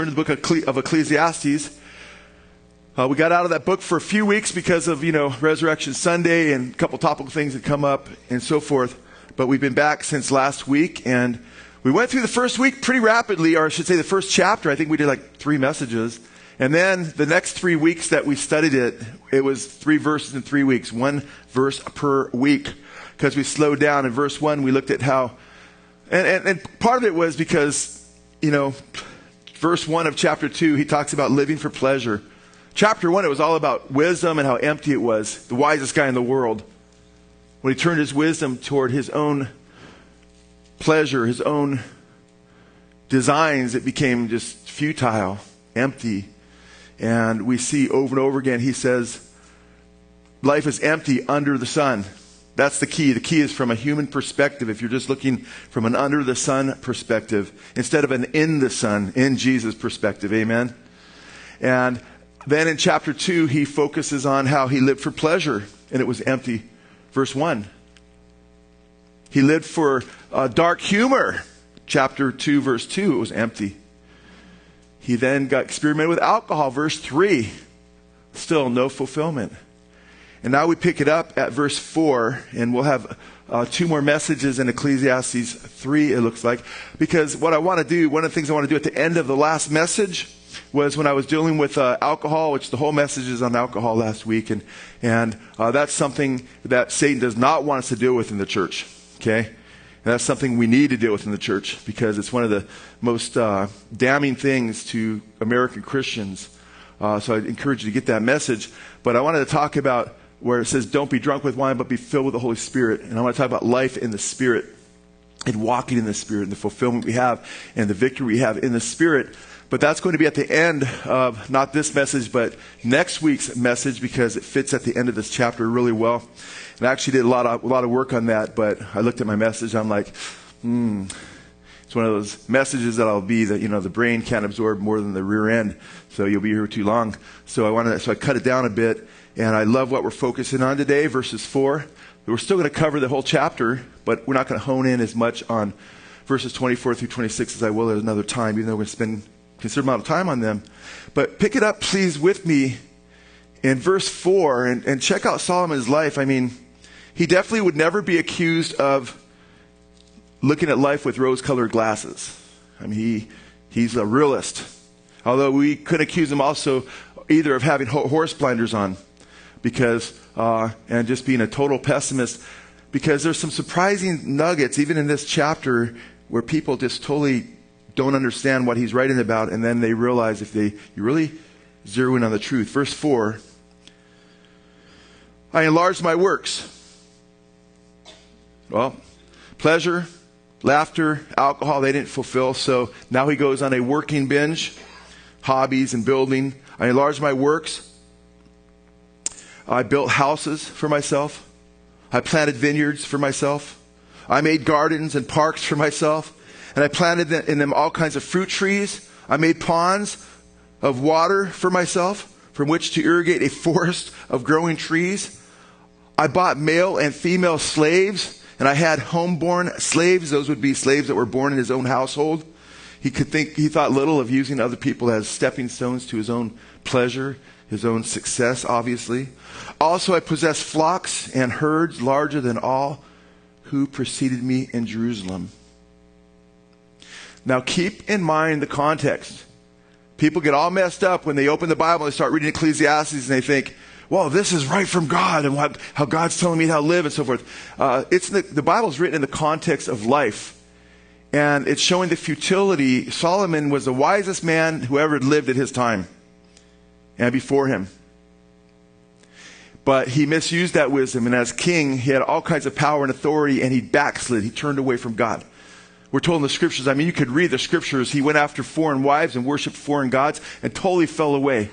In the book of Ecclesiastes. We got out of that book for a few weeks because of, Resurrection Sunday and a couple topical things that come up and so forth. But we've been back since last week, and we went through the first week pretty rapidly, or I should say the first chapter. I think we did like 3 messages. And then the next 3 weeks that we studied it was 3 verses in 3 weeks, 1 verse per week, because we slowed down. In verse 1, we looked at how, and part of it was because, verse 1 of chapter 2, he talks about living for pleasure. Chapter 1, it was all about wisdom and how empty it was. The wisest guy in the world, when he turned his wisdom toward his own pleasure, his own designs, it became just futile, empty. And we see over and over again, he says, life is empty under the sun. That's the key. The key is from a human perspective. If you're just looking from an under the sun perspective, instead of an in the sun, in Jesus perspective. Amen. And then in chapter 2, he focuses on how he lived for pleasure, and it was empty. Verse 1. He lived for dark humor. Chapter 2, verse 2, it was empty. He then got experimented with alcohol. Verse 3, still no fulfillment. And now we pick it up at verse 4, and we'll have 2 more messages in Ecclesiastes 3, it looks like. Because what I want to do, one of the things I want to do at the end of the last message was when I was dealing with alcohol, which the whole message is on alcohol last week. And that's something that Satan does not want us to deal with in the church, okay? And that's something we need to deal with in the church because it's one of the most damning things to American Christians. So I encourage you to get that message. But I wanted to talk about where it says, don't be drunk with wine, but be filled with the Holy Spirit. And I want to talk about life in the Spirit and walking in the Spirit and the fulfillment we have and the victory we have in the Spirit. But that's going to be at the end of not this message, but next week's message because it fits at the end of this chapter really well. And I actually did a lot of work on that, but I looked at my message. I'm like, it's one of those messages that I'll be that, the brain can't absorb more than the rear end. So you'll be here too long. So I cut it down a bit. And I love what we're focusing on today, verses 4. We're still going to cover the whole chapter, but we're not going to hone in as much on verses 24 through 26 as I will at another time, even though we're going to spend a considerable amount of time on them. But pick it up, please, with me in verse 4 and check out Solomon's life. I mean, he definitely would never be accused of looking at life with rose-colored glasses. I mean, he's a realist. Although we could accuse him also either of having horse blinders on, because and just being a total pessimist, because there's some surprising nuggets even in this chapter where people just totally don't understand what he's writing about, and then they realize if you really zero in on the truth. Verse 4, I enlarged my works. Well, pleasure, laughter, alcohol, they didn't fulfill, so now he goes on a working binge, hobbies and building. I enlarged my works. I built houses for myself. I planted vineyards for myself. I made gardens and parks for myself. And I planted in them all kinds of fruit trees. I made ponds of water for myself from which to irrigate a forest of growing trees. I bought male and female slaves, and I had homeborn slaves. Those would be slaves that were born in his own household. He thought little of using other people as stepping stones to his own pleasure, his own success, obviously. Also, I possessed flocks and herds larger than all who preceded me in Jerusalem. Now, keep in mind the context. People get all messed up when they open the Bible and they start reading Ecclesiastes and they think, well, this is right from God and how God's telling me how to live and so forth. The Bible's written in the context of life. And it's showing the futility. Solomon was the wisest man who ever lived at his time and before him. But he misused that wisdom. And as king, he had all kinds of power and authority, and he backslid. He turned away from God. We're told in the scriptures, you could read the scriptures. He went after foreign wives and worshiped foreign gods and totally fell away.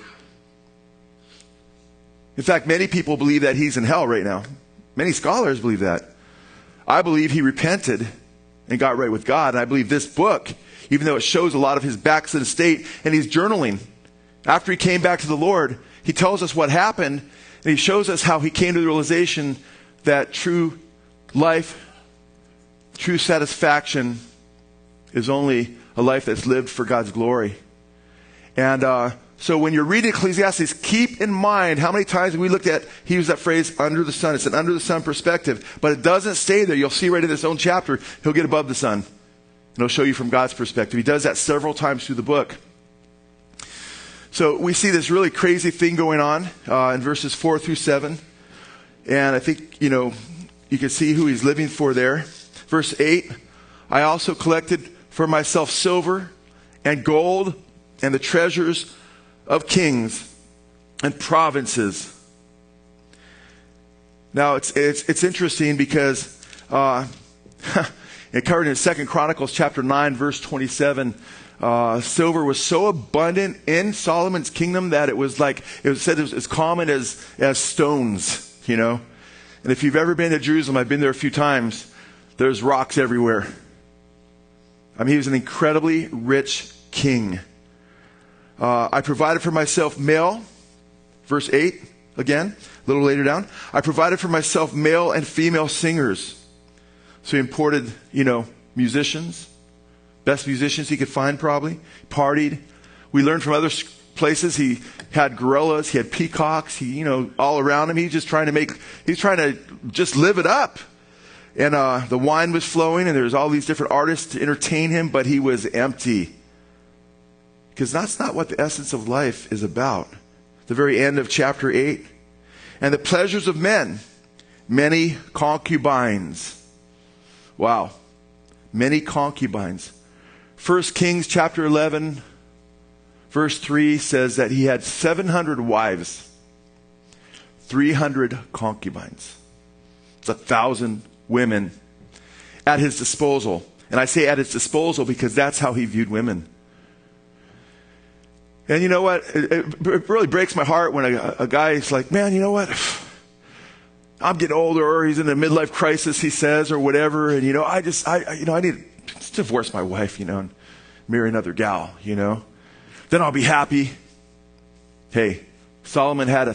In fact, many people believe that he's in hell right now. Many scholars believe that. I believe he repented and got right with God. And I believe this book, even though it shows a lot of his backslidden state, and he's journaling. After he came back to the Lord, he tells us what happened, and he shows us how he came to the realization that true life, true satisfaction is only a life that's lived for God's glory. And so when you're reading Ecclesiastes, keep in mind how many times we looked at, he used that phrase, under the sun. It's an under the sun perspective, but it doesn't stay there. You'll see right in this own chapter, he'll get above the sun. And he'll show you from God's perspective. He does that several times through the book. So we see this really crazy thing going on in verses 4 through 7. And I think, you can see who he's living for there. Verse 8, I also collected for myself silver and gold and the treasures of kings and provinces. Now it's interesting because it covered in 2 Chronicles chapter 9 verse 27. Silver was so abundant in Solomon's kingdom that it was said it was as common as stones, And if you've ever been to Jerusalem, I've been there a few times, there's rocks everywhere. I mean, he was an incredibly rich king. I provided for myself male, verse 8, again, a little later down. I provided for myself male and female singers. So he imported, musicians, best musicians he could find probably, partied. We learned from other places he had gorillas, he had peacocks, all around him. He's trying to just live it up. And the wine was flowing and there's all these different artists to entertain him, but he was empty. Because that's not what the essence of life is about. The very end of chapter 8. And the pleasures of men, many concubines. Wow. Many concubines. 1 Kings chapter 11, verse 3 says that he had 700 wives, 300 concubines. It's 1,000 women at his disposal. And I say at his disposal because that's how he viewed women. And you know what? It really breaks my heart when a guy is like, man, you know what? I'm getting older, or he's in a midlife crisis, he says, or whatever. And, I need to divorce my wife, and marry another gal, Then I'll be happy. Hey, Solomon had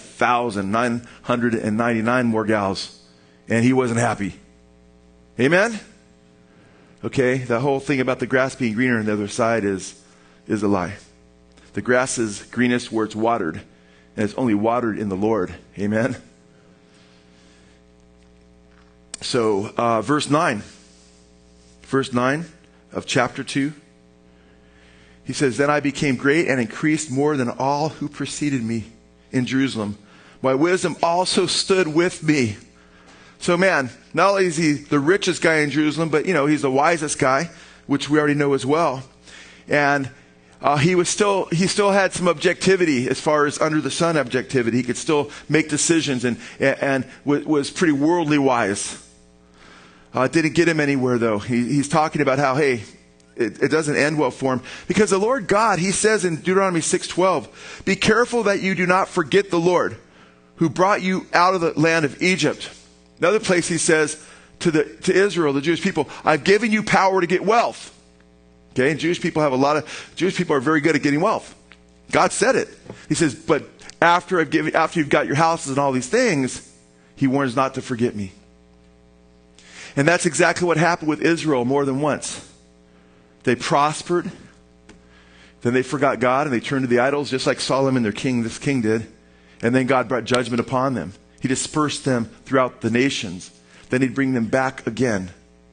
1,999 more gals, and he wasn't happy. Amen? Okay, the whole thing about the grass being greener on the other side is a lie. The grass is greenest where it's watered, and it's only watered in the Lord. Amen? So, verse 9 of chapter 2, he says, Then I became great and increased more than all who preceded me in Jerusalem. My wisdom also stood with me. So man, not only is he the richest guy in Jerusalem, but he's the wisest guy, which we already know as well. And he still had some objectivity as far as under the sun objectivity. He could still make decisions and was pretty worldly wise. Didn't get him anywhere though. He's talking about how, hey, it doesn't end well for him. Because the Lord God, he says in Deuteronomy 6:12, be careful that you do not forget the Lord who brought you out of the land of Egypt. Another place he says to Israel, the Jewish people, I've given you power to get wealth. Okay, and Jewish people are very good at getting wealth. God said it. He says, but after you've got your houses and all these things, he warns not to forget me. And that's exactly what happened with Israel more than once. They prospered, then they forgot God and they turned to the idols, just like Solomon, this king did. And then God brought judgment upon them. He dispersed them throughout the nations. Then he'd bring them back again.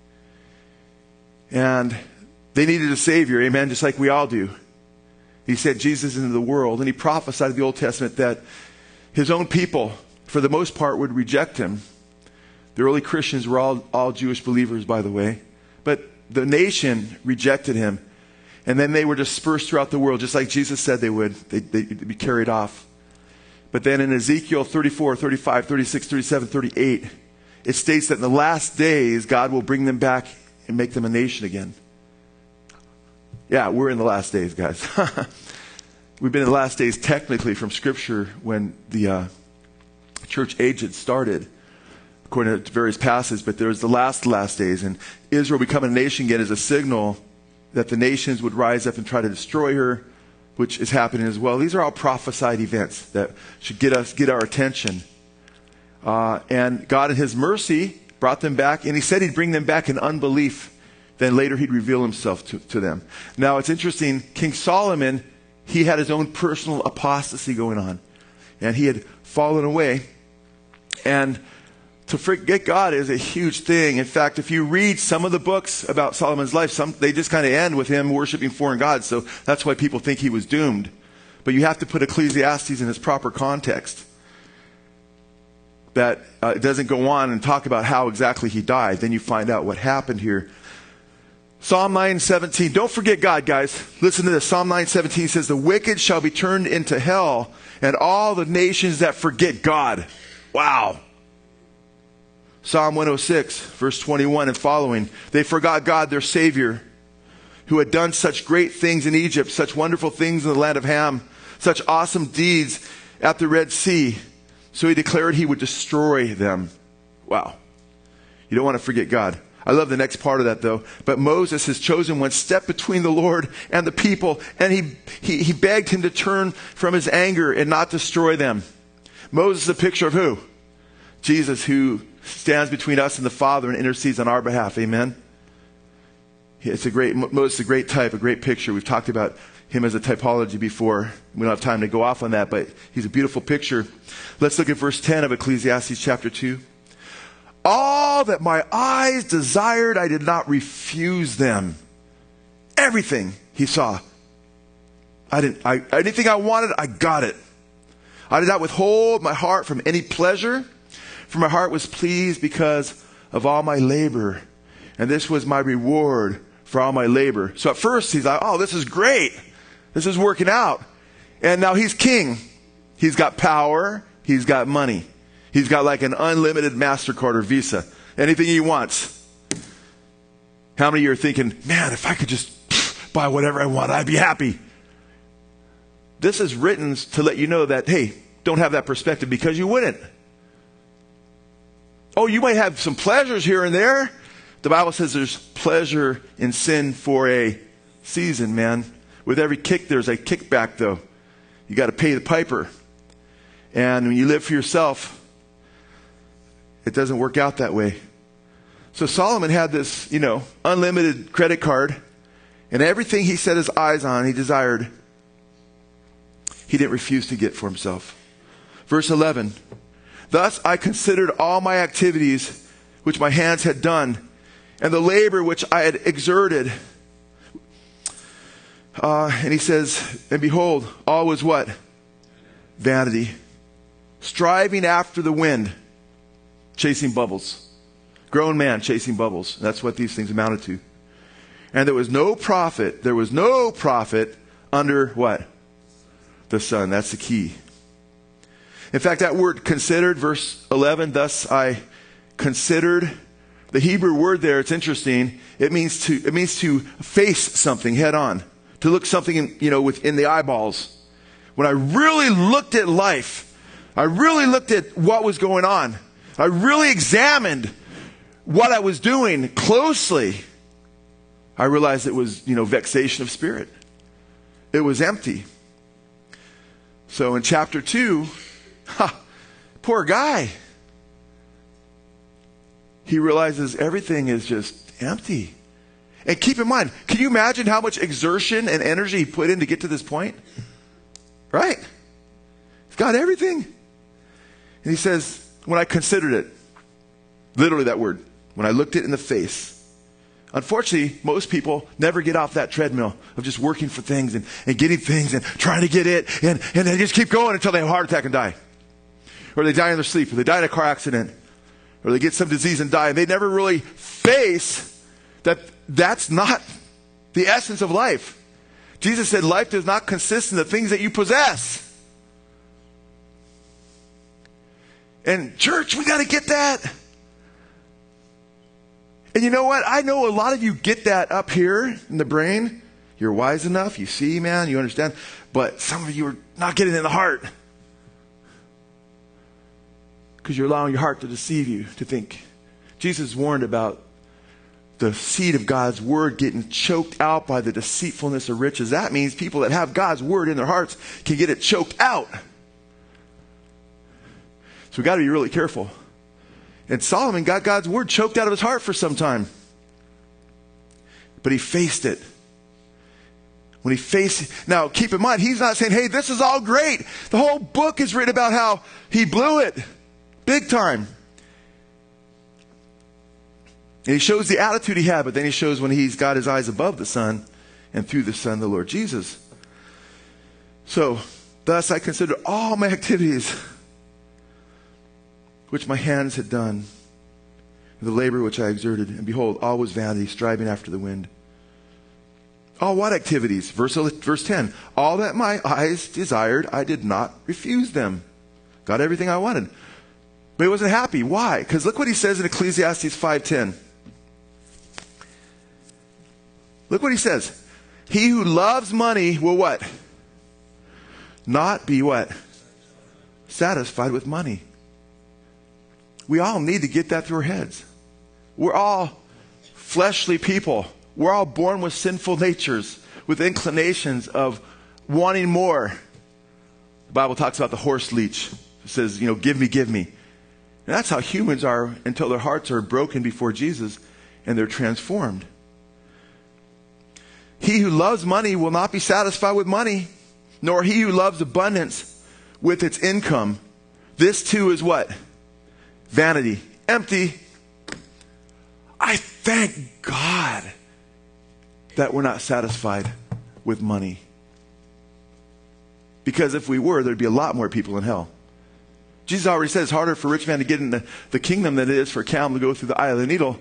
And they needed a Savior, amen, just like we all do. He sent Jesus into the world, and he prophesied in the Old Testament that his own people, for the most part, would reject him. The early Christians were all Jewish believers, by the way. But the nation rejected him. And then they were dispersed throughout the world, just like Jesus said they would. They'd be carried off. But then in Ezekiel 34, 35, 36, 37, 38, it states that in the last days, God will bring them back and make them a nation again. Yeah, we're in the last days, guys. We've been in the last days technically from Scripture when the church age had started, according to various passages, but there was the last days. And Israel becoming a nation again is a signal that the nations would rise up and try to destroy her, which is happening as well. These are all prophesied events that should get our attention. And God in his mercy brought them back, and he said he'd bring them back in unbelief. Then later he'd reveal himself to them. Now it's interesting, King Solomon, he had his own personal apostasy going on. And he had fallen away. And to forget God is a huge thing. In fact, if you read some of the books about Solomon's life, they just kind of end with him worshiping foreign gods. So that's why people think he was doomed. But you have to put Ecclesiastes in its proper context. That it doesn't go on and talk about how exactly he died. Then you find out what happened here. Psalm 9:17. Don't forget God, guys. Listen to this. Psalm 9:17 says, the wicked shall be turned into hell, and all the nations that forget God. Wow. Psalm 106, verse 21 and following. They forgot God, their Savior, who had done such great things in Egypt, such wonderful things in the land of Ham, such awesome deeds at the Red Sea. So he declared he would destroy them. Wow. You don't want to forget God. I love the next part of that, though. But Moses, his chosen one, stepped between the Lord and the people, and he begged him to turn from his anger and not destroy them. Moses is a picture of who? Jesus, who stands between us and the Father and intercedes on our behalf. Amen? Moses is a great type, a great picture. We've talked about him as a typology before. We don't have time to go off on that, but he's a beautiful picture. Let's look at verse 10 of Ecclesiastes chapter 2. All that my eyes desired, I did not refuse them. Everything he saw. Anything I wanted, I got it. I did not withhold my heart from any pleasure, for my heart was pleased because of all my labor. And this was my reward for all my labor. So at first he's like, oh, this is great. This is working out. And now he's king. He's got power. He's got money. He's got like an unlimited MasterCard or Visa. Anything he wants. How many of you are thinking, man, if I could just buy whatever I want, I'd be happy. This is written to let you know that, hey, don't have that perspective because you wouldn't. Oh, you might have some pleasures here and there. The Bible says there's pleasure in sin for a season, man. With every kick, there's a kickback, though. You got to pay the piper. And when you live for yourself, it doesn't work out that way. So Solomon had this, unlimited credit card. And everything he set his eyes on, he desired, he didn't refuse to get for himself. Verse 11. Thus I considered all my activities which my hands had done, and the labor which I had exerted. And he says, and behold, all was what? Vanity. Striving after the wind. Chasing bubbles. Grown man chasing bubbles. That's what these things amounted to. And there was no profit under what? The sun. That's the key. In fact, that word considered, verse 11, thus I considered. The Hebrew word there, it's interesting. It means to face something head on. To look something within the eyeballs. When I really looked at life, I really looked at what was going on. I really examined what I was doing closely. I realized it was, vexation of spirit. It was empty. So in chapter 2, poor guy. He realizes everything is just empty. And keep in mind, can you imagine how much exertion and energy he put in to get to this point? Right? He's got everything. And he says, when I considered it, literally that word, when I looked it in the face. Unfortunately, most people never get off that treadmill of just working for things and getting things and trying to get it. And they just keep going until they have a heart attack and die. Or they die in their sleep. Or they die in a car accident. Or they get some disease and die. And they never really face that that's not the essence of life. Jesus said life does not consist in the things that you possess. And church, we got to get that. And you know what? I know a lot of you get that up here in the brain. You're wise enough. You see, man. You understand. But some of you are not getting it in the heart. Because you're allowing your heart to deceive you, to think. Jesus warned about the seed of God's word getting choked out by the deceitfulness of riches. That means people that have God's word in their hearts can get it choked out. So we've got to be really careful. And Solomon got God's word choked out of his heart for some time. But he faced it. When he faced, now keep in mind, he's not saying, hey, this is all great. The whole book is written about how he blew it. Big time. And he shows the attitude he had, but then he shows when he's got his eyes above the Son and through the Son, the Lord Jesus. So, thus I consider all my activities which my hands had done, the labor which I exerted, and behold, all was vanity, striving after the wind. All what activities? Verse 10. All that my eyes desired, I did not refuse them. Got everything I wanted. But he wasn't happy. Why? Because look what he says in Ecclesiastes 5:10. Look what he says. He who loves money will what? Not be what? Satisfied with money. We all need to get that through our heads. We're all fleshly people. We're all born with sinful natures, with inclinations of wanting more. The Bible talks about the horse leech. It says, give me, give me. And that's how humans are until their hearts are broken before Jesus and they're transformed. He who loves money will not be satisfied with money, nor he who loves abundance with its income. This too is what? Vanity. Empty. I thank God that we're not satisfied with money. Because if we were, there'd be a lot more people in hell. Jesus already said it's harder for a rich man to get in the kingdom than it is for a camel to go through the eye of the needle.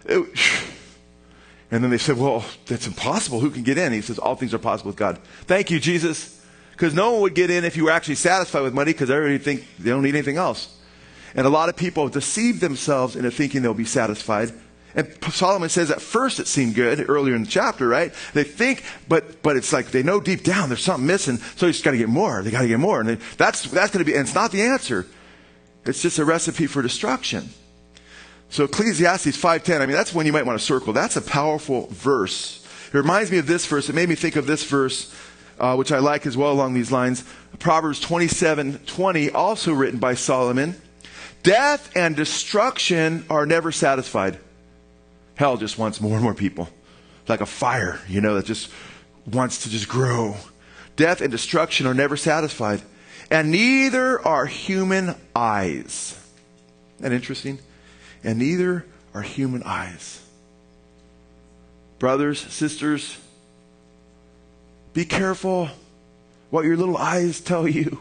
And then they said, well, that's impossible. Who can get in? He says, all things are possible with God. Thank you, Jesus. Because no one would get in if you were actually satisfied with money, because everybody think they don't need anything else. And a lot of people deceive themselves into thinking they'll be satisfied. And Solomon says at first it seemed good earlier in the chapter, right? They think, but it's like they know deep down there's something missing, so you just got to get more. They got to get more. And that's going to be, and it's not the answer. It's just a recipe for destruction. So Ecclesiastes 5:10, that's one you might want to circle. That's a powerful verse. It reminds me of this verse. It made me think of this verse, which I like as well along these lines. Proverbs 27:20, also written by Solomon. Death and destruction are never satisfied. Hell just wants more and more people. Like a fire, that just wants to just grow. Death and destruction are never satisfied. And neither are human eyes. Isn't that interesting? And neither are human eyes. Brothers, sisters, be careful what your little eyes tell you.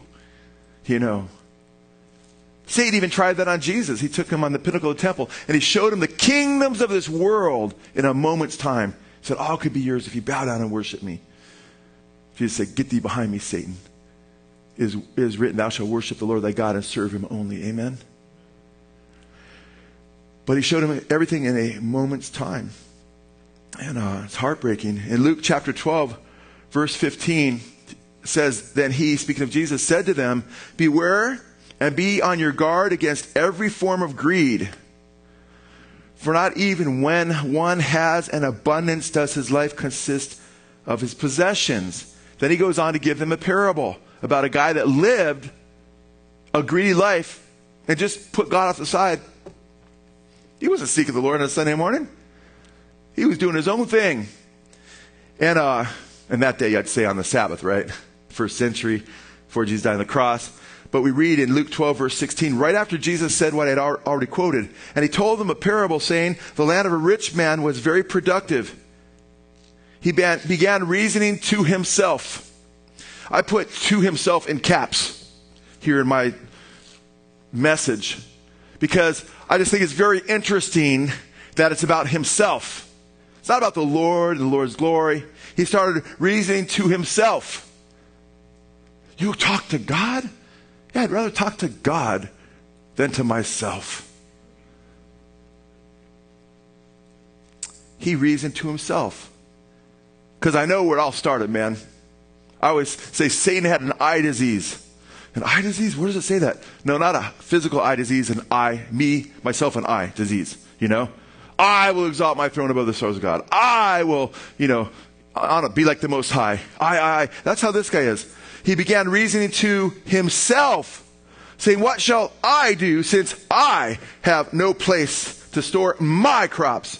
Satan even tried that on Jesus. He took him on the pinnacle of the temple and he showed him the kingdoms of this world in a moment's time. He said, all could be yours if you bow down and worship me. Jesus said, get thee behind me, Satan. It is written, thou shalt worship the Lord thy God and serve him only. Amen? But he showed him everything in a moment's time. And it's heartbreaking. In Luke chapter 12, verse 15, says, then he, speaking of Jesus, said to them, beware and be on your guard against every form of greed. For not even when one has an abundance does his life consist of his possessions. Then he goes on to give them a parable about a guy that lived a greedy life and just put God off the side. He wasn't seeking the Lord on a Sunday morning. He was doing his own thing. And that day, I'd say on the Sabbath, right? First century, before Jesus died on the cross. But we read in Luke 12, verse 16, right after Jesus said what I had already quoted. And he told them a parable saying, the land of a rich man was very productive. He began reasoning to himself. I put to himself in caps here in my message. Because I just think it's very interesting that it's about himself. It's not about the Lord and the Lord's glory. He started reasoning to himself. You talk to God? Yeah, I'd rather talk to God than to myself. He reasoned to himself. Because I know where it all started, man. I always say Satan had an eye disease. An eye disease? Where does it say that? No, not a physical eye disease, an eye, me, myself, an eye disease. I will exalt my throne above the stars of God. I will, be like the Most High. I. That's how this guy is. He began reasoning to himself, saying, what shall I do since I have no place to store my crops?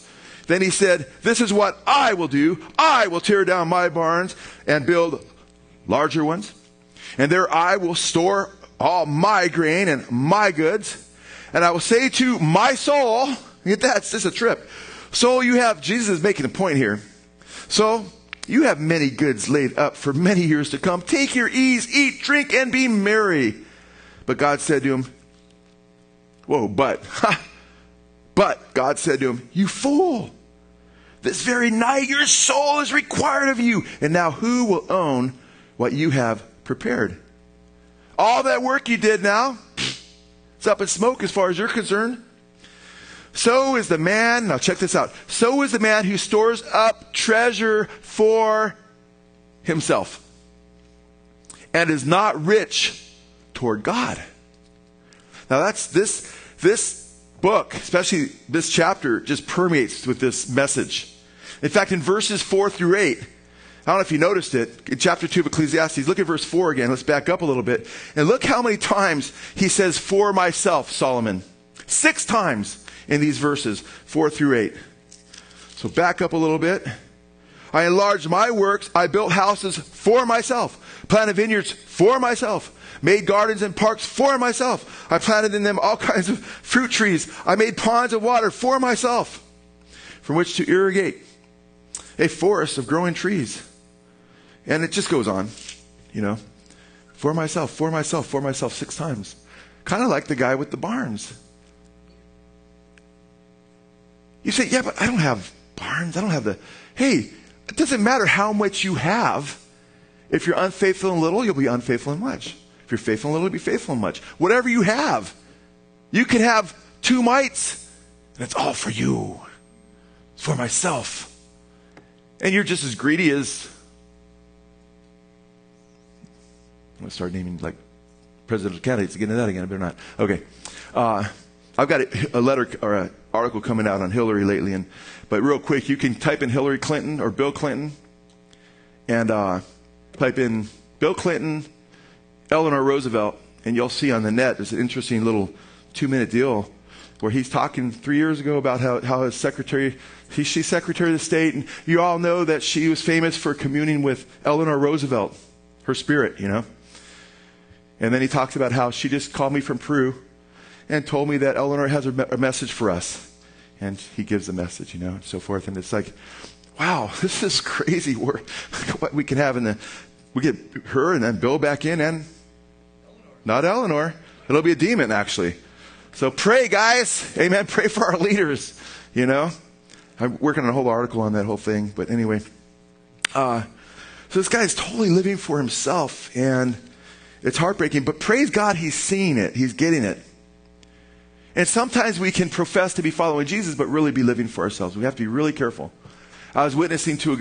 Then he said, this is what I will do. I will tear down my barns and build larger ones. And there I will store all my grain and my goods. And I will say to my soul, get that, it's just a trip. Soul, you have, Jesus is making a point here. So, you have many goods laid up for many years to come. Take your ease, eat, drink, and be merry. But God said to him, but God said to him, you fool. This very night your soul is required of you. And now who will own what you have prepared? All that work you did now, it's up in smoke as far as you're concerned. So is the man, now check this out. So is the man who stores up treasure for himself and is not rich toward God. Now that's this book, especially this chapter, just permeates with this message. In fact, in verses 4 through 8, I don't know if you noticed it, in chapter 2 of Ecclesiastes, look at verse 4 again. Let's back up a little bit. And look how many times he says, for myself, Solomon. 6 times in these verses, 4 through 8. So back up a little bit. I enlarged my works. I built houses for myself. Planted vineyards for myself. Made gardens and parks for myself. I planted in them all kinds of fruit trees. I made ponds of water for myself, from which to irrigate a forest of growing trees. And it just goes on, for myself, 6 times. Kind of like the guy with the barns. You say, yeah, but I don't have barns. I don't have Hey, it doesn't matter how much you have. If you're unfaithful in little, you'll be unfaithful in much. If you're faithful in little, you'll be faithful in much. Whatever you have. You can have 2 mites, and it's all for you. It's for myself. And you're just as greedy as... I'm going to start naming like presidential candidates to get into that again. I better not. Okay. I've got a letter or an article coming out on Hillary lately. But real quick, you can type in Hillary Clinton or Bill Clinton and type in Bill Clinton, Eleanor Roosevelt, and you'll see on the net there's an interesting little 2-minute deal where he's talking 3 years ago about how his secretary, she's Secretary of the State, and you all know that she was famous for communing with Eleanor Roosevelt, her spirit, And then he talks about how she just called me from Peru and told me that Eleanor has a message for us. And he gives the message, and so forth. And it's like, wow, this is crazy what we can have. We get her and then Bill back in and not Eleanor. It'll be a demon, actually. So pray, guys. Amen. Pray for our leaders, I'm working on a whole article on that whole thing. But anyway, so this guy is totally living for himself. And it's heartbreaking. But praise God, he's seeing it. He's getting it. And sometimes we can profess to be following Jesus, but really be living for ourselves. We have to be really careful. I was witnessing to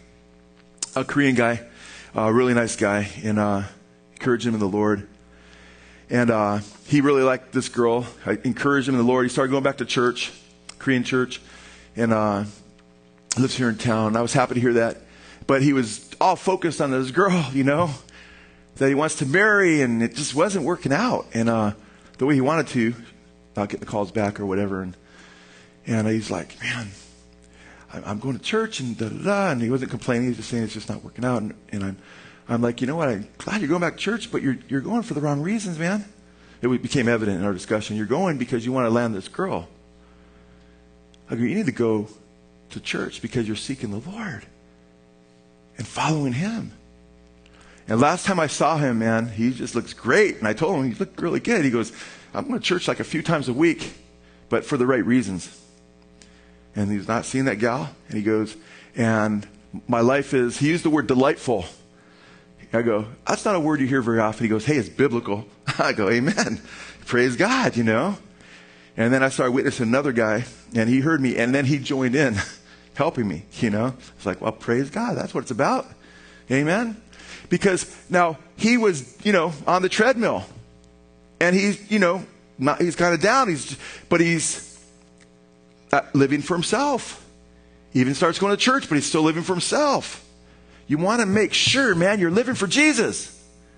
a Korean guy, a really nice guy, and encouraged him in the Lord. And he really liked this girl. I encouraged him in the Lord. He started going back to church, Korean church, and lives here in town. I was happy to hear that. But he was all focused on this girl, that he wants to marry, and it just wasn't working out. And the way he wanted to, not getting the calls back or whatever. And he's like, man, I'm going to church and da-da-da. And he wasn't complaining. He was just saying it's just not working out. And I'm like, you know what? I'm glad you're going back to church, but you're going for the wrong reasons, man. It became evident in our discussion. You're going because you want to land this girl. I go, you need to go to church because you're seeking the Lord and following Him. And last time I saw him, man, he just looks great. And I told him, he looked really good. He goes, I'm going to church like a few times a week, but for the right reasons. And he's not seeing that gal. And he goes, and my life is, he used the word delightful. I go, that's not a word you hear very often. He goes, hey, it's biblical. I go, amen. Praise God, And then I started witnessing another guy, and he heard me, and then he joined in, helping me, It's like, well, praise God. That's what it's about. Amen. Because now he was, on the treadmill, and he's, he's kind of down. But he's living for himself. He even starts going to church, but he's still living for himself. You want to make sure, man, you're living for Jesus.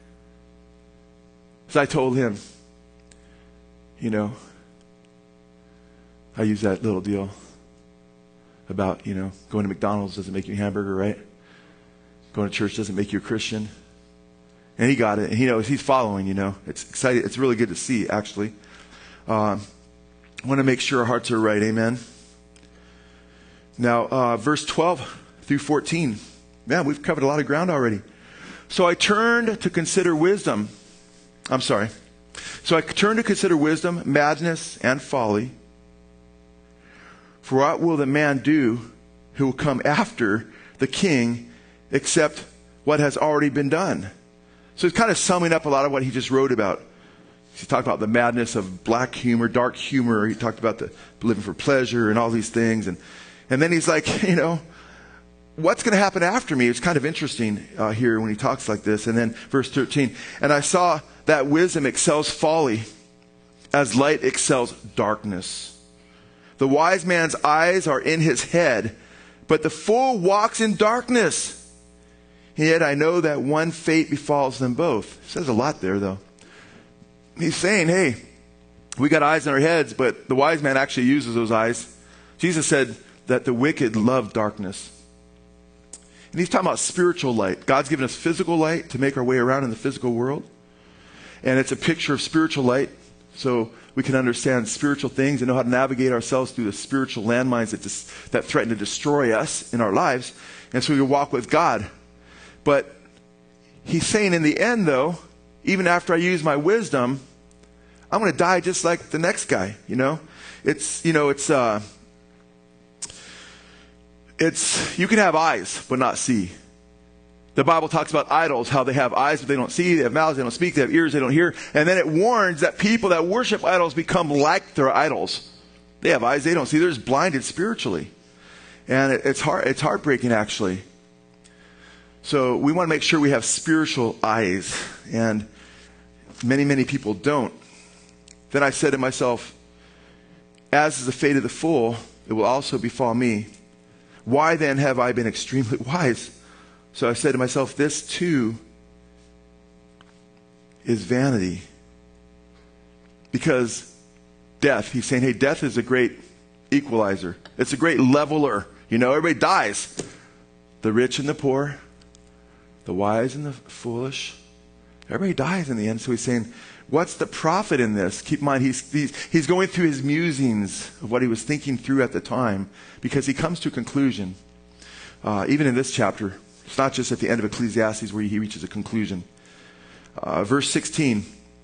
So I told him, I use that little deal. about, going to McDonald's doesn't make you a hamburger, right? Going to church doesn't make you a Christian. And he got it. And he knows he's following, It's exciting. It's really good to see, actually. I want to make sure our hearts are right. Amen. Now, verse 12 through 14. Man, we've covered a lot of ground already. So I turned to consider wisdom. So I turned to consider wisdom, madness, and folly. For what will the man do who will come after the king except what has already been done? So it's kind of summing up a lot of what he just wrote about. He talked about the madness of black humor, dark humor. He talked about the living for pleasure and all these things. And then he's like, what's going to happen after me? It's kind of interesting here when he talks like this. And then verse 13, and I saw that wisdom excels folly as light excels darkness. The wise man's eyes are in his head, but the fool walks in darkness. Yet I know that one fate befalls them both. It says a lot there, though. He's saying, hey, we got eyes in our heads, but the wise man actually uses those eyes. Jesus said that the wicked love darkness. And he's talking about spiritual light. God's given us physical light to make our way around in the physical world. And it's a picture of spiritual light, so we can understand spiritual things and know how to navigate ourselves through the spiritual landmines that threaten to destroy us in our lives. And so we walk with God. But he's saying in the end, though, even after I use my wisdom, I'm going to die just like the next guy, It's you can have eyes, but not see. The Bible talks about idols, how they have eyes, but they don't see. They have mouths, they don't speak. They have ears, they don't hear. And then it warns that people that worship idols become like their idols. They have eyes, they don't see. They're just blinded spiritually. And it's heartbreaking, actually. So we want to make sure we have spiritual eyes. And many people don't. Then I said to myself, as is the fate of the fool, it will also befall me. Why then have I been extremely wise? So I said to myself, this too is vanity. Because death, he's saying, hey, death is a great equalizer. It's a great leveler. Everybody dies. The rich and the poor, the wise and the foolish. Everybody dies in the end. So he's saying, what's the profit in this? Keep in mind, he's going through his musings of what he was thinking through at the time, because he comes to a conclusion. Even in this chapter, it's not just at the end of Ecclesiastes where he reaches a conclusion. Verse 16,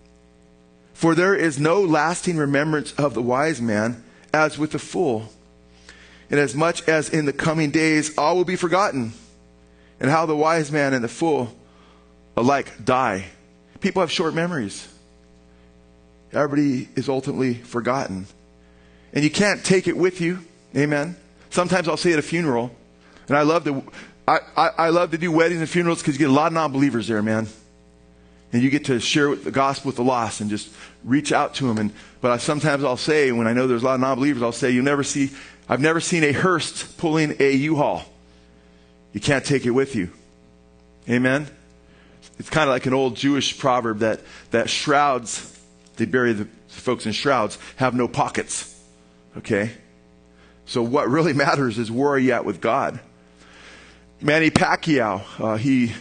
for there is no lasting remembrance of the wise man as with the fool. Inasmuch as in the coming days all will be forgotten, and how the wise man and the fool alike die. People have short memories. Everybody is ultimately forgotten. And you can't take it with you. Amen. Sometimes I'll say at a funeral, and I love to do weddings and funerals because you get a lot of non-believers there, man. And you get to share the gospel with the lost and just reach out to them. But sometimes I'll say, when I know there's a lot of non-believers, I'll say, I've never seen a hearse pulling a U-Haul. You can't take it with you. Amen. It's kind of like an old Jewish proverb that shrouds, they bury the folks in shrouds, have no pockets. Okay? So what really matters is, where are you at with God? Manny Pacquiao, he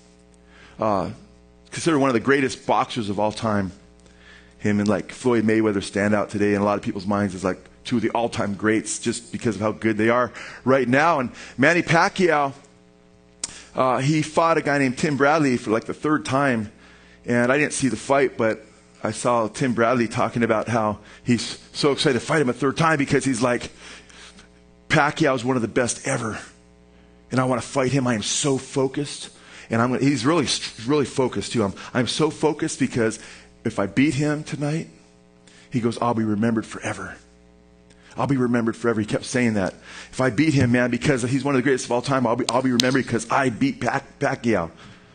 considered one of the greatest boxers of all time. Him and like Floyd Mayweather stand out today in a lot of people's minds as like two of the all-time greats just because of how good they are right now. And Manny Pacquiao, he fought a guy named Tim Bradley for like the third time. And I didn't see the fight, but I saw Tim Bradley talking about how he's so excited to fight him a third time because he's like, Pacquiao is one of the best ever. And I want to fight him. I am so focused. And he's really focused too. I'm so focused because if I beat him tonight, he goes, I'll be remembered forever. I'll be remembered forever. He kept saying that. If I beat him, man, because he's one of the greatest of all time, I'll be remembered because I beat Pacquiao.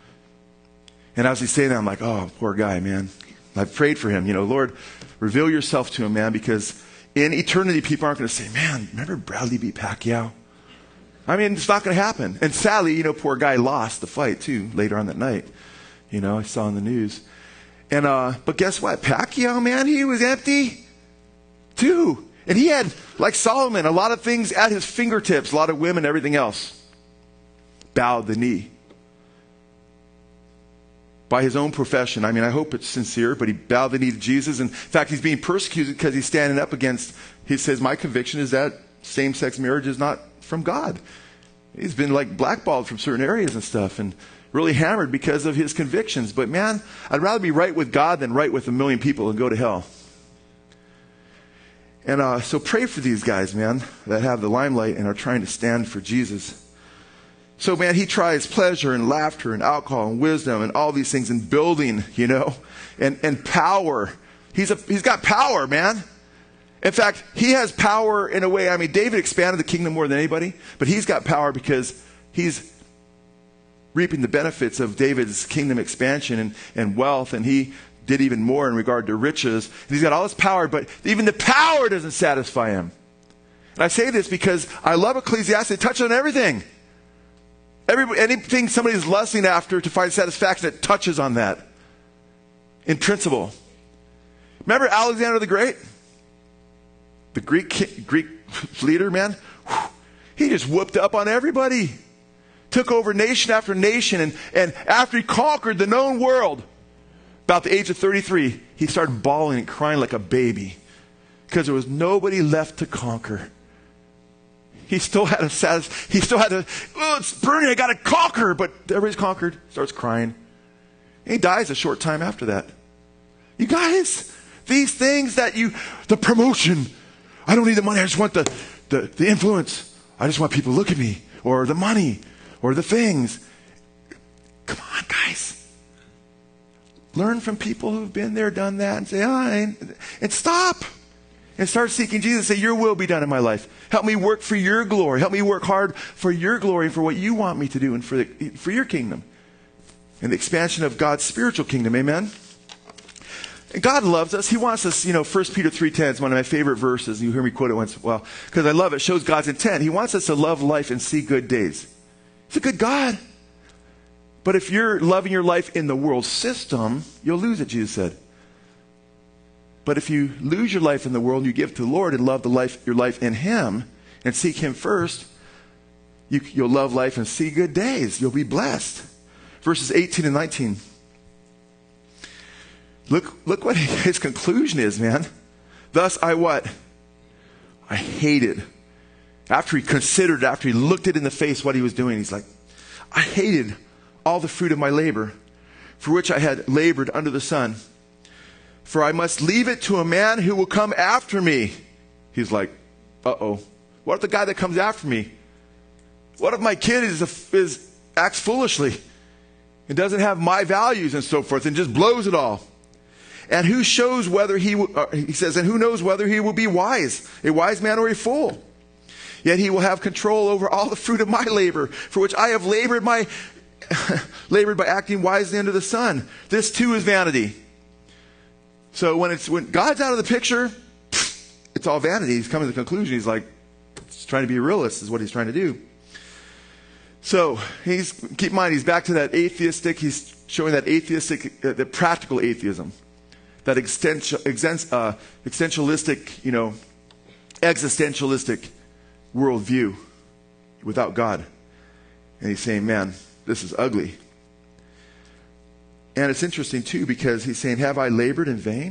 And as he's saying that, I'm like, oh, poor guy, man. I've prayed for him. Lord, reveal yourself to him, man, because in eternity, people aren't going to say, man, remember Bradley beat Pacquiao? I mean, it's not going to happen. And sadly, poor guy lost the fight too later on that night. I saw in the news. And but guess what? Pacquiao, man, he was empty too. And he had, like Solomon, a lot of things at his fingertips, a lot of women, everything else. Bowed the knee. By his own profession. I mean, I hope it's sincere, but he bowed the knee to Jesus. And in fact, he's being persecuted because he's standing up against, he says, my conviction is that same-sex marriage is not from God. He's been like blackballed from certain areas and stuff and really hammered because of his convictions. But man, I'd rather be right with God than right with a million people and go to hell. And so pray for these guys, man, that have the limelight and are trying to stand for Jesus. So, man, he tries pleasure and laughter and alcohol and wisdom and all these things and building, you know, and power. He's got power, man. In fact, he has power in a way. I mean, David expanded the kingdom more than anybody, but he's got power because he's reaping the benefits of David's kingdom expansion and wealth, and he did even more in regard to riches. And he's got all this power, but even the power doesn't satisfy him. And I say this because I love Ecclesiastes. It touches on everything. Anything somebody's lusting after to find satisfaction, it touches on that in principle. Remember Alexander the Great? The Greek leader, man? He just whooped up on everybody. Took over nation after nation. And after he conquered the known world, about the age of 33, he started bawling and crying like a baby. Because there was nobody left to conquer. He still had oh, it's burning, I got to conquer. But everybody's conquered, starts crying. And he dies a short time after that. You guys, these things the promotion, I don't need the money, I just want the influence. I just want people to look at me, or the money, or the things. Come on, guys. Learn from people who've been there, done that, and say, and stop. And start seeking Jesus. Say, your will be done in my life. Help me work for your glory. Help me work hard for your glory and for what you want me to do and for your kingdom. And the expansion of God's spiritual kingdom. Amen? And God loves us. He wants us, 1 Peter 3:10 is one of my favorite verses. You hear me quote it once in a while. Because I love it. It shows God's intent. He wants us to love life and see good days. He's a good God. But if you're loving your life in the world system, you'll lose it, Jesus said. But if you lose your life in the world and you give it to the Lord and love your life in Him and seek Him first, you'll love life and see good days. You'll be blessed. Verses 18 and 19. Look what his conclusion is, man. Thus I what? I hated. After he considered, after he looked it in the face what he was doing, he's like, I hated all the fruit of my labor, for which I had labored under the sun. For I must leave it to a man who will come after me. He's like, uh-oh. What if the guy that comes after me? What if my kid acts foolishly and doesn't have my values and so forth and just blows it all? And who shows whether he says, and who knows whether he will be wise, a wise man or a fool? Yet he will have control over all the fruit of my labor, for which I have labored by acting wisely under the sun. This too is vanity. So when God's out of the picture, it's all vanity. He's coming to the conclusion. He's like, he's trying to be a realist is what he's trying to do. So keep in mind, he's back to that atheistic, he's showing that atheistic, the practical atheism. That existentialistic, existentialistic worldview without God. And he's saying, man, this is ugly. And it's interesting, too, because he's saying, have I labored in vain,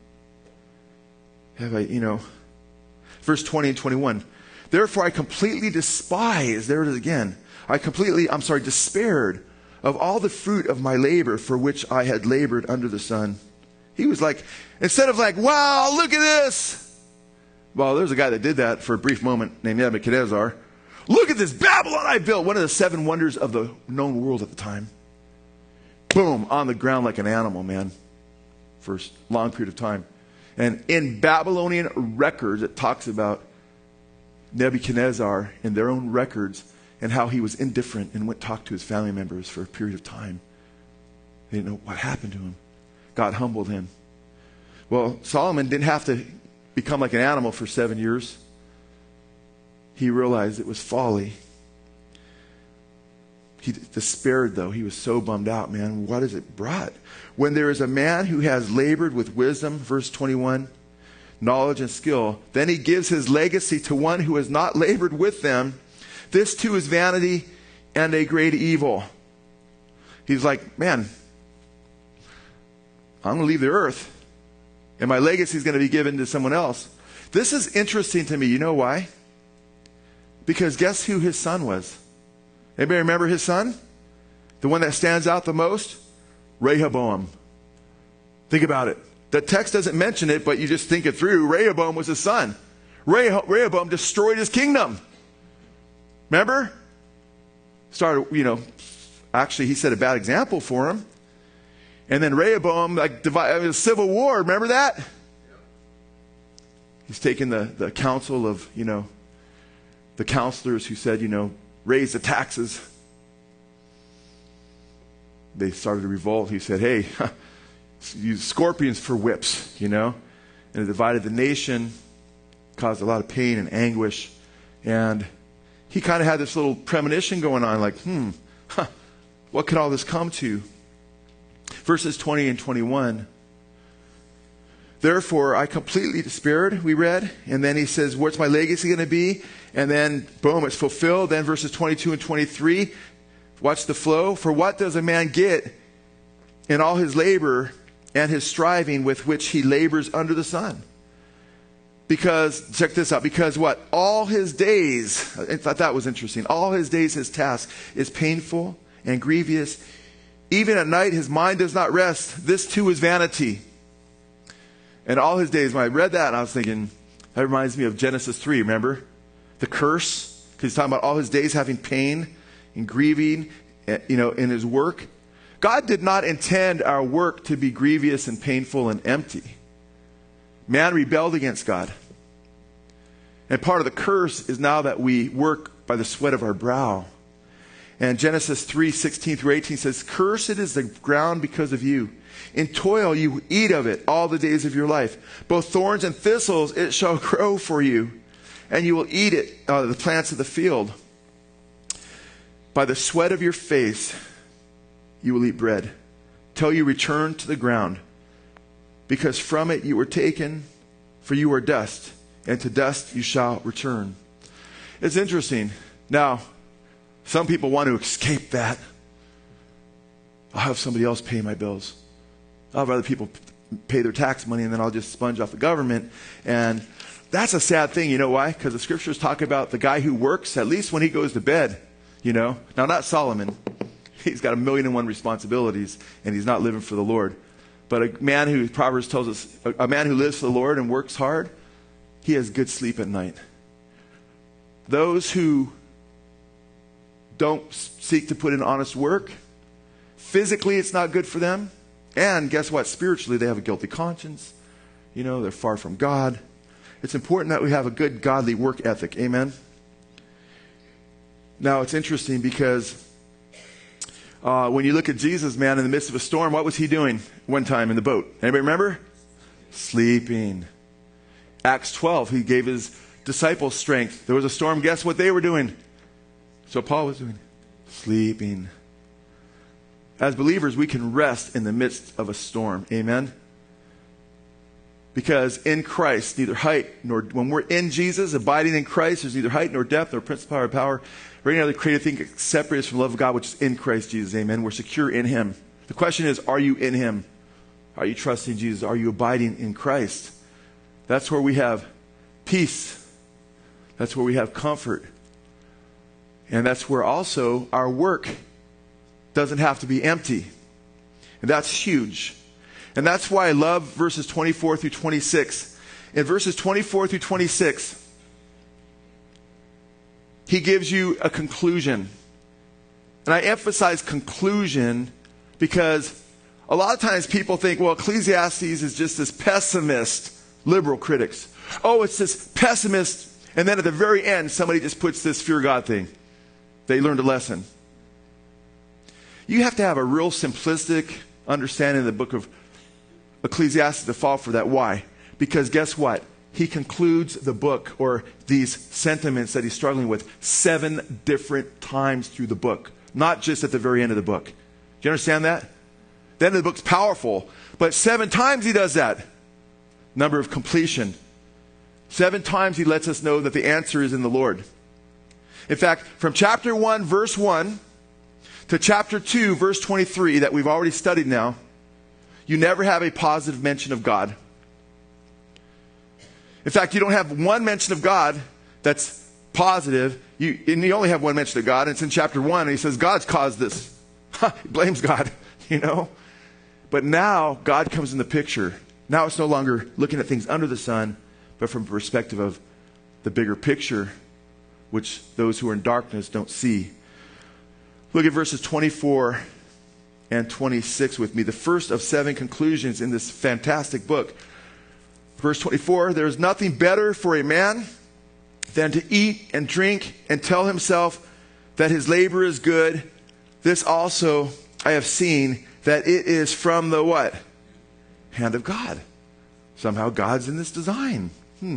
Have I, Verse 20 and 21. Therefore I completely despise, there it is again. Despaired of all the fruit of my labor for which I had labored under the sun. He was like, instead of like, wow, look at this. Well, there's a guy that did that for a brief moment named Nebuchadnezzar. Look at this Babylon I built. One of the 7 wonders of the known world at the time. Boom, on the ground like an animal, man, for a long period of time. And in Babylonian records, it talks about Nebuchadnezzar in their own records and how he was indifferent and went talk to his family members for a period of time. They didn't know what happened to him. God humbled him. Well, Solomon didn't have to become like an animal for 7 years. He realized it was folly. He despaired, though. He was so bummed out, man. What has it brought? When there is a man who has labored with wisdom, verse 21, knowledge and skill. Then he gives his legacy to one who has not labored with them. This too is vanity and a great evil. He's like, man, I'm going to leave the earth, and my legacy is going to be given to someone else. This is interesting to me. You know why? Because guess who his son was? Anybody remember his son? The one that stands out the most? Rehoboam. Think about it. The text doesn't mention it, but you just think it through. Rehoboam was his son. Rehoboam destroyed his kingdom. Remember? Actually he set a bad example for him. And then Rehoboam, a civil war, remember that? He's taken the counsel of, the counselors who said, raise the taxes. They started to revolt. He said, hey, use scorpions for whips, And it divided the nation, caused a lot of pain and anguish. And he kind of had this little premonition going on, like, what could all this come to? Verses 20 and 21. Therefore, I completely despaired, we read. And then he says, what's my legacy going to be? And then, boom, it's fulfilled. Then verses 22 and 23. Watch the flow. For what does a man get in all his labor and his striving with which he labors under the sun? Because, check this out, because what? All his days, I thought that was interesting. All his days, his task is painful and grievous. Even at night, his mind does not rest. This too is vanity. And all his days, when I read that, I was thinking, that reminds me of Genesis 3, remember? The curse, because he's talking about all his days having pain and grieving, in his work. God did not intend our work to be grievous and painful and empty. Man rebelled against God. And part of the curse is now that we work by the sweat of our brow. And Genesis 3:16-18 says, cursed is the ground because of you. In toil you eat of it all the days of your life. Both thorns and thistles it shall grow for you. And you will eat it, the plants of the field. By the sweat of your face you will eat bread, till you return to the ground. Because from it you were taken, for you are dust, and to dust you shall return. It's interesting. Now, some people want to escape that. I'll have somebody else pay my bills. I'll have other people pay their tax money, and then I'll just sponge off the government. And that's a sad thing. You know why? Because the scriptures talk about the guy who works, at least when he goes to bed. Now, not Solomon. He's got 1,000,001 responsibilities, and he's not living for the Lord. But a man who, Proverbs tells us, a man who lives for the Lord and works hard, he has good sleep at night. Those who don't seek to put in honest work, physically it's not good for them. And guess what? Spiritually, they have a guilty conscience. They're far from God. It's important that we have a good godly work ethic. Amen? Now, it's interesting because when you look at Jesus, man, in the midst of a storm, what was he doing one time in the boat? Anybody remember? Sleeping. Acts 12, he gave his disciples strength. There was a storm. Guess what they were doing? So Paul was doing? Sleeping. As believers, we can rest in the midst of a storm. Amen? Because in Christ, neither height nor, when we're in Jesus, abiding in Christ, there's neither height nor depth nor principality or power or any other created thing that separates us from the love of God, which is in Christ Jesus. Amen? We're secure in Him. The question is, are you in Him? Are you trusting Jesus? Are you abiding in Christ? That's where we have peace. That's where we have comfort. And that's where also our work doesn't have to be empty. And that's huge. And that's why I love verses 24 through 26. In verses 24 through 26, he gives you a conclusion. And I emphasize conclusion because a lot of times people think, well, Ecclesiastes is just this pessimist, liberal critics. Oh, it's this pessimist. And then at the very end, somebody just puts this fear God thing. They learned a lesson. You have to have a real simplistic understanding of the book of Ecclesiastes to fall for that. Why? Because guess what? He concludes the book or these sentiments that he's struggling with 7 different times through the book. Not just at the very end of the book. Do you understand that? The end of the book's powerful. But 7 times he does that. Number of completion. 7 times he lets us know that the answer is in the Lord. In fact, from chapter 1, verse 1 to chapter 2, verse 23 that we've already studied now, you never have a positive mention of God. In fact, you don't have one mention of God that's positive. You only have one mention of God, and it's in chapter 1, and he says, God's caused this. He blames God, you know. But now, God comes in the picture. Now it's no longer looking at things under the sun, but from the perspective of the bigger picture, which those who are in darkness don't see. Look at verses 24 and 26 with me. The first of 7 conclusions in this fantastic book. Verse 24, there is nothing better for a man than to eat and drink and tell himself that his labor is good. This also I have seen, that it is from the what? Hand of God. Somehow God's in this design.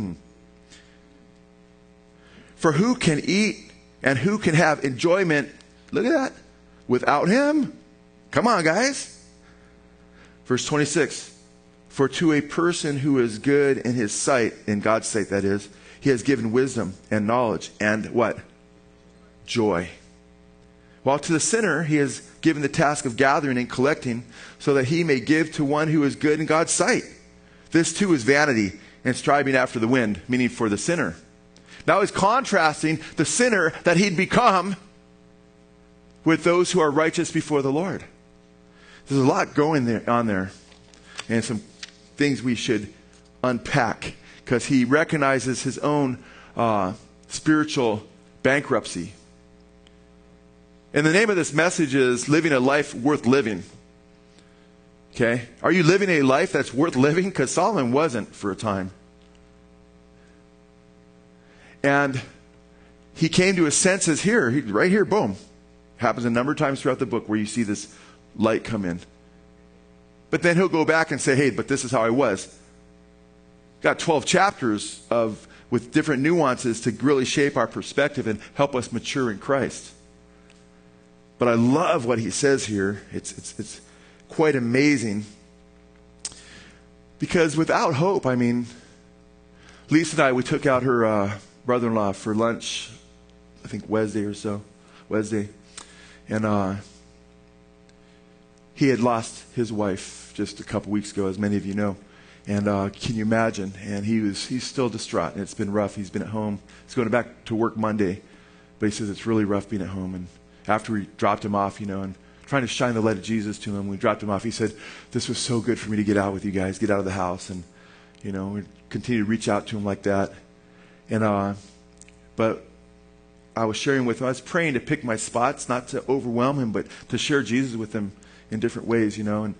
For who can eat and who can have enjoyment, look at that, without him? Come on, guys. Verse 26, for to a person who is good in his sight, in God's sight that is, he has given wisdom and knowledge and what? Joy. While to the sinner he has given the task of gathering and collecting so that he may give to one who is good in God's sight. This too is vanity and striving after the wind, meaning for the sinner. Now he's contrasting the sinner that he'd become with those who are righteous before the Lord. There's a lot going on there, and some things we should unpack, because he recognizes his own spiritual bankruptcy. And the name of this message is Living a Life Worth Living. Okay? Are you living a life that's worth living? Because Solomon wasn't for a time. And he came to his senses here, right here, boom. Happens a number of times throughout the book where you see this light come in. But then he'll go back and say, hey, but this is how I was. Got 12 chapters with different nuances to really shape our perspective and help us mature in Christ. But I love what he says here. It's quite amazing. Because without hope, I mean, Lisa and I, we took out her brother-in-law for lunch, I think Wednesday. And he had lost his wife just a couple weeks ago, as many of you know. And can you imagine? And he's still distraught, and it's been rough. He's been at home. He's going back to work Monday. But he says it's really rough being at home. And after we dropped him off, and trying to shine the light of Jesus to him, we dropped him off. He said, this was so good for me to get out with you guys, get out of the house. And, we continue to reach out to him like that. And, but I was sharing with him, I was praying to pick my spots, not to overwhelm him, but to share Jesus with him in different ways, And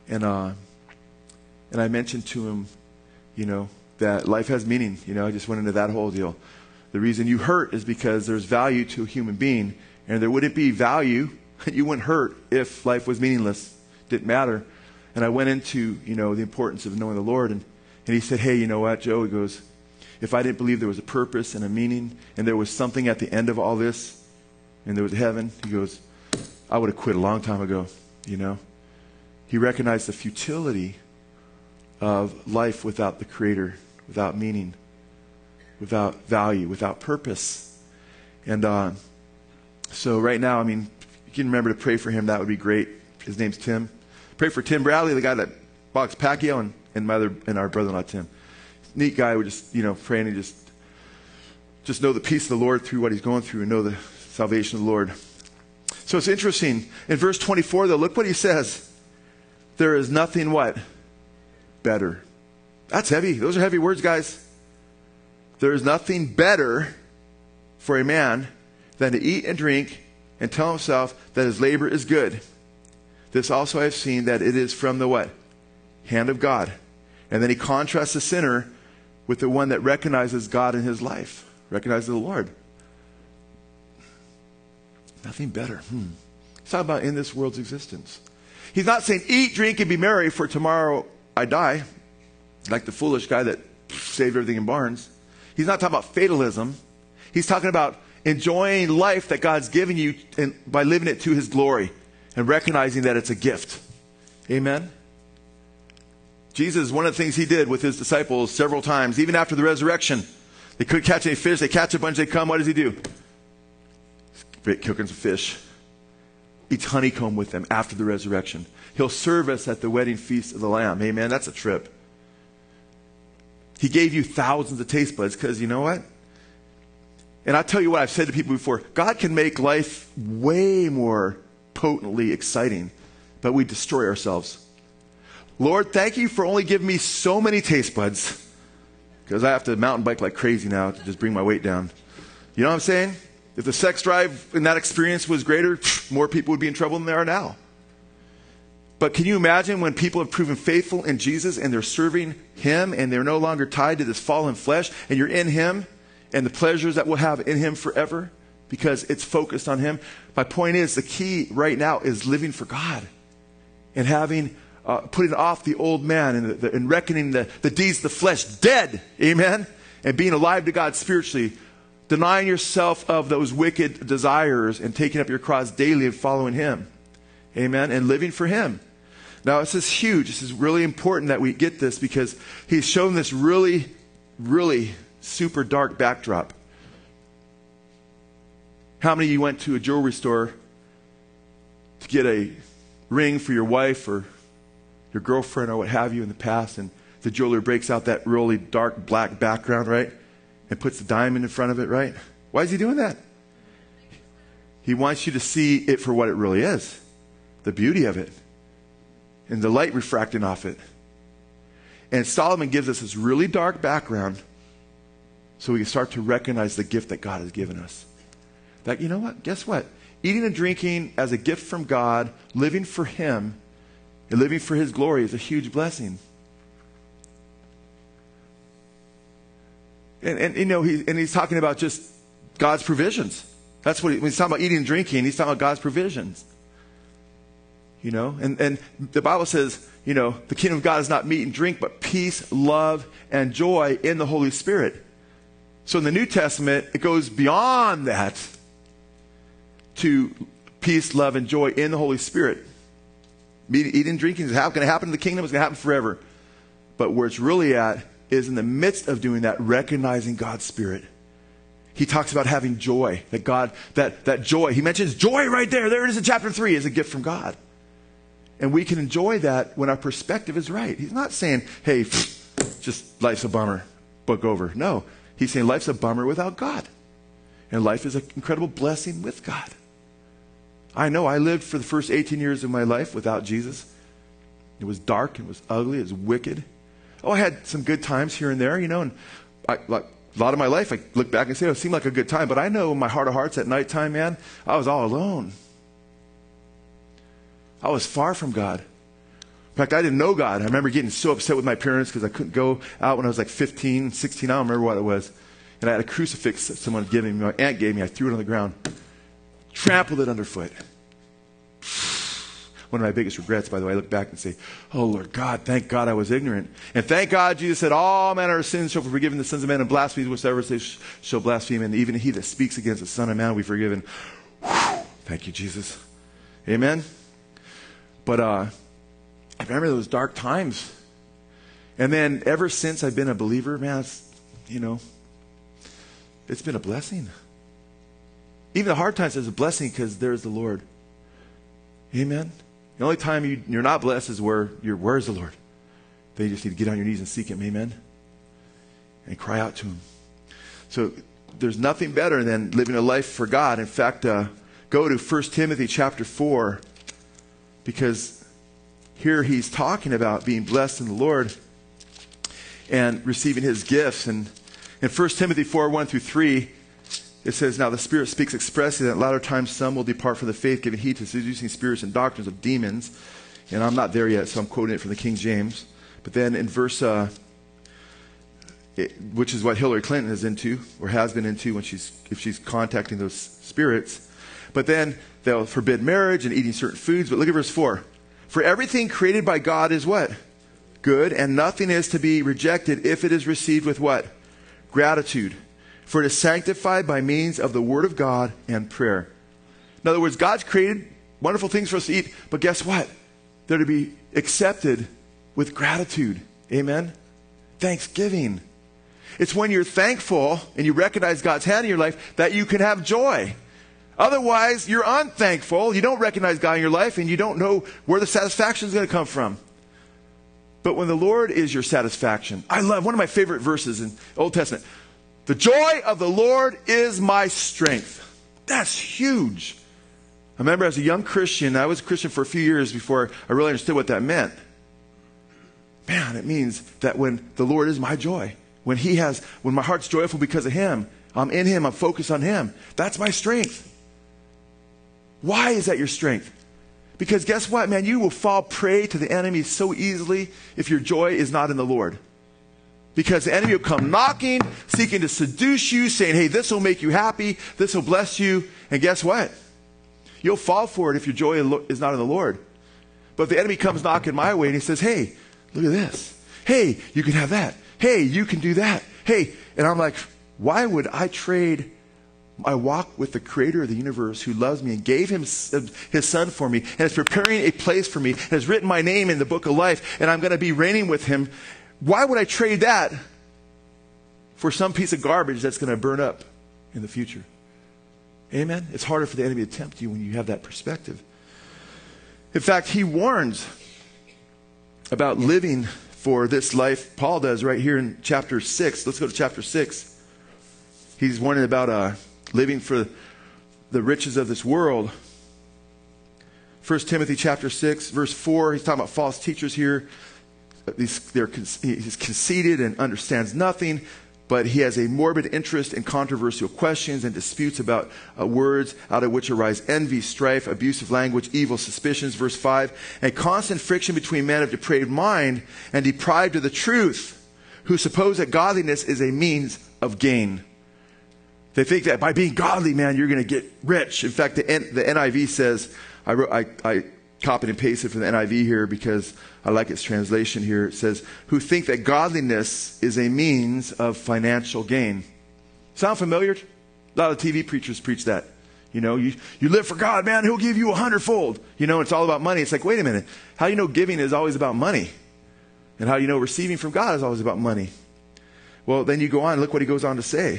I mentioned to him, that life has meaning. I just went into that whole deal. The reason you hurt is because there's value to a human being. And there wouldn't be value, you wouldn't hurt if life was meaningless. Didn't matter. And I went into, the importance of knowing the Lord. And he said, hey, you know what, Joe? He goes, if I didn't believe there was a purpose and a meaning, and there was something at the end of all this, and there was heaven, he goes, I would have quit a long time ago, He recognized the futility of life without the Creator, without meaning, without value, without purpose. And so right now, if you can remember to pray for him, that would be great. His name's Tim. Pray for Tim Bradley, the guy that boxed Pacquiao, and our brother-in-law, Tim. Neat guy. We're just, praying and just know the peace of the Lord through what he's going through and know the salvation of the Lord. So it's interesting. In verse 24, though, look what he says. There is nothing what? Better. That's heavy. Those are heavy words, guys. There is nothing better for a man than to eat and drink and tell himself that his labor is good. This also I have seen, that it is from the what? Hand of God. And then he contrasts the sinner with the one that recognizes God in his life, recognizes the Lord. Nothing better. He's talking about in this world's existence. He's not saying eat, drink, and be merry, for tomorrow I die, like the foolish guy that saved everything in barns. He's not talking about fatalism. He's talking about enjoying life that God's given you and by living it to his glory and recognizing that it's a gift. Amen? Jesus, one of the things he did with his disciples several times, even after the resurrection, they couldn't catch any fish. They catch a bunch, they come. What does he do? Cooking some fish. Eats honeycomb with them after the resurrection. He'll serve us at the wedding feast of the Lamb. Amen. That's a trip. He gave you thousands of taste buds because you know what? And I'll tell you what I've said to people before. God can make life way more potently exciting, but we destroy ourselves. Lord, thank you for only giving me so many taste buds because I have to mountain bike like crazy now to just bring my weight down. You know what I'm saying? If the sex drive in that experience was greater, more people would be in trouble than they are now. But can you imagine when people have proven faithful in Jesus and they're serving him and they're no longer tied to this fallen flesh and you're in him and the pleasures that we'll have in him forever because it's focused on him? My point is the key right now is living for God and having putting off the old man and reckoning the deeds of the flesh dead, amen, and being alive to God spiritually, denying yourself of those wicked desires and taking up your cross daily and following him, amen, and living for him. Now, this is huge. This is really important that we get this because he's shown this really, really super dark backdrop. How many of you went to a jewelry store to get a ring for your wife or your girlfriend or what have you in the past, and the jeweler breaks out that really dark black background, right? And puts the diamond in front of it, right? Why is he doing that? He wants you to see it for what it really is. The beauty of it. And the light refracting off it. And Solomon gives us this really dark background so we can start to recognize the gift that God has given us. That, you know what? Guess what? Eating and drinking as a gift from God, living for him, and living for his glory is a huge blessing. And you know, he's talking about just God's provisions. That's what when he's talking about eating and drinking, he's talking about God's provisions. You know, and the Bible says, you know, the kingdom of God is not meat and drink, but peace, love, and joy in the Holy Spirit. So in the New Testament, it goes beyond that to peace, love, and joy in the Holy Spirit. Eating and drinking is going to happen in the kingdom. It's going to happen forever. But where it's really at is in the midst of doing that, recognizing God's Spirit. He talks about having joy. That God, that joy. He mentions joy right there. There it is in chapter 3 as a gift from God. And we can enjoy that when our perspective is right. He's not saying, hey, just life's a bummer, book over. No, he's saying life's a bummer without God. And life is an incredible blessing with God. I know I lived for the first 18 years of my life without Jesus. It was dark, it was ugly, it was wicked. Oh, I had some good times here and there, you know, and like a lot of my life, I look back and say, oh, it seemed like a good time. But I know in my heart of hearts at nighttime, man, I was all alone. I was far from God. In fact, I didn't know God. I remember getting so upset with my parents because I couldn't go out when I was like 15, 16. I don't remember what it was. And I had a crucifix that someone had given me. My aunt gave me. I threw it on the ground. Trampled it underfoot. One of my biggest regrets, by the way, I look back and say, oh, Lord God, thank God I was ignorant. And thank God Jesus said, all manner of sins shall be forgiven the sons of men, and blasphemies whatsoever they shall blaspheme. And even he that speaks against the Son of Man will be forgiven. Whew. Thank you, Jesus. Amen. But I remember those dark times. And then ever since I've been a believer, man, it's been a blessing. Even the hard times is a blessing because there's the Lord. Amen. The only time you're not blessed is where's the Lord? Then you just need to get on your knees and seek him. Amen. And cry out to him. So there's nothing better than living a life for God. In fact, go to 1 Timothy chapter 4, because here he's talking about being blessed in the Lord and receiving his gifts. And in 1 Timothy 4, 1 through 3, it says, now the Spirit speaks expressly that in latter times some will depart from the faith, giving heed to seducing spirits and doctrines of demons. And I'm not there yet, so I'm quoting it from the King James. But then in verse, which is what Hillary Clinton is into, or has been into if she's contacting those spirits. But then they'll forbid marriage and eating certain foods. But look at verse 4. For everything created by God is what? Good, and nothing is to be rejected if it is received with what? Gratitude. For it is sanctified by means of the Word of God and prayer. In other words, God's created wonderful things for us to eat, but guess what? They're to be accepted with gratitude. Amen? Thanksgiving. It's when you're thankful and you recognize God's hand in your life that you can have joy. Otherwise, you're unthankful. You don't recognize God in your life and you don't know where the satisfaction is going to come from. But when the Lord is your satisfaction, I love one of my favorite verses in the Old Testament. The joy of the Lord is my strength. That's huge. I remember as a young Christian, I was a Christian for a few years before I really understood what that meant. Man, it means that when the Lord is my joy, when my heart's joyful because of Him, I'm in Him, I'm focused on Him. That's my strength. Why is that your strength? Because guess what, man? You will fall prey to the enemy so easily if your joy is not in the Lord. Because the enemy will come knocking, seeking to seduce you, saying, hey, this will make you happy, this will bless you. And guess what? You'll fall for it if your joy is not in the Lord. But if the enemy comes knocking my way and he says, hey, look at this. Hey, you can have that. Hey, you can do that. Hey, and I'm like, why would I trade my walk with the creator of the universe who loves me and gave his son for me and is preparing a place for me and has written my name in the book of life and I'm going to be reigning with him? Why would I trade that for some piece of garbage that's going to burn up in the future? Amen? It's harder for the enemy to tempt you when you have that perspective. In fact, he warns about living for this life. Paul does right here in chapter 6. Let's go to chapter 6. He's warning about living for the riches of this world. 1 Timothy chapter 6, verse 4. He's talking about false teachers here. He's conceited and understands nothing, but he has a morbid interest in controversial questions and disputes about words out of which arise envy, strife, abusive language, evil suspicions. Verse 5, and constant friction between men of depraved mind and deprived of the truth, who suppose that godliness is a means of gain. They think that by being godly, man, you're going to get rich. In fact, the NIV says, I copied and pasted from the NIV here because I like its translation here. It says, who think that godliness is a means of financial gain. Sound familiar? A lot of TV preachers preach that. You know, you live for God, man, He'll give you 100-fold. You know, it's all about money. It's like, wait a minute. How do you know giving is always about money? And how do you know receiving from God is always about money? Well, then you go on, look what he goes on to say.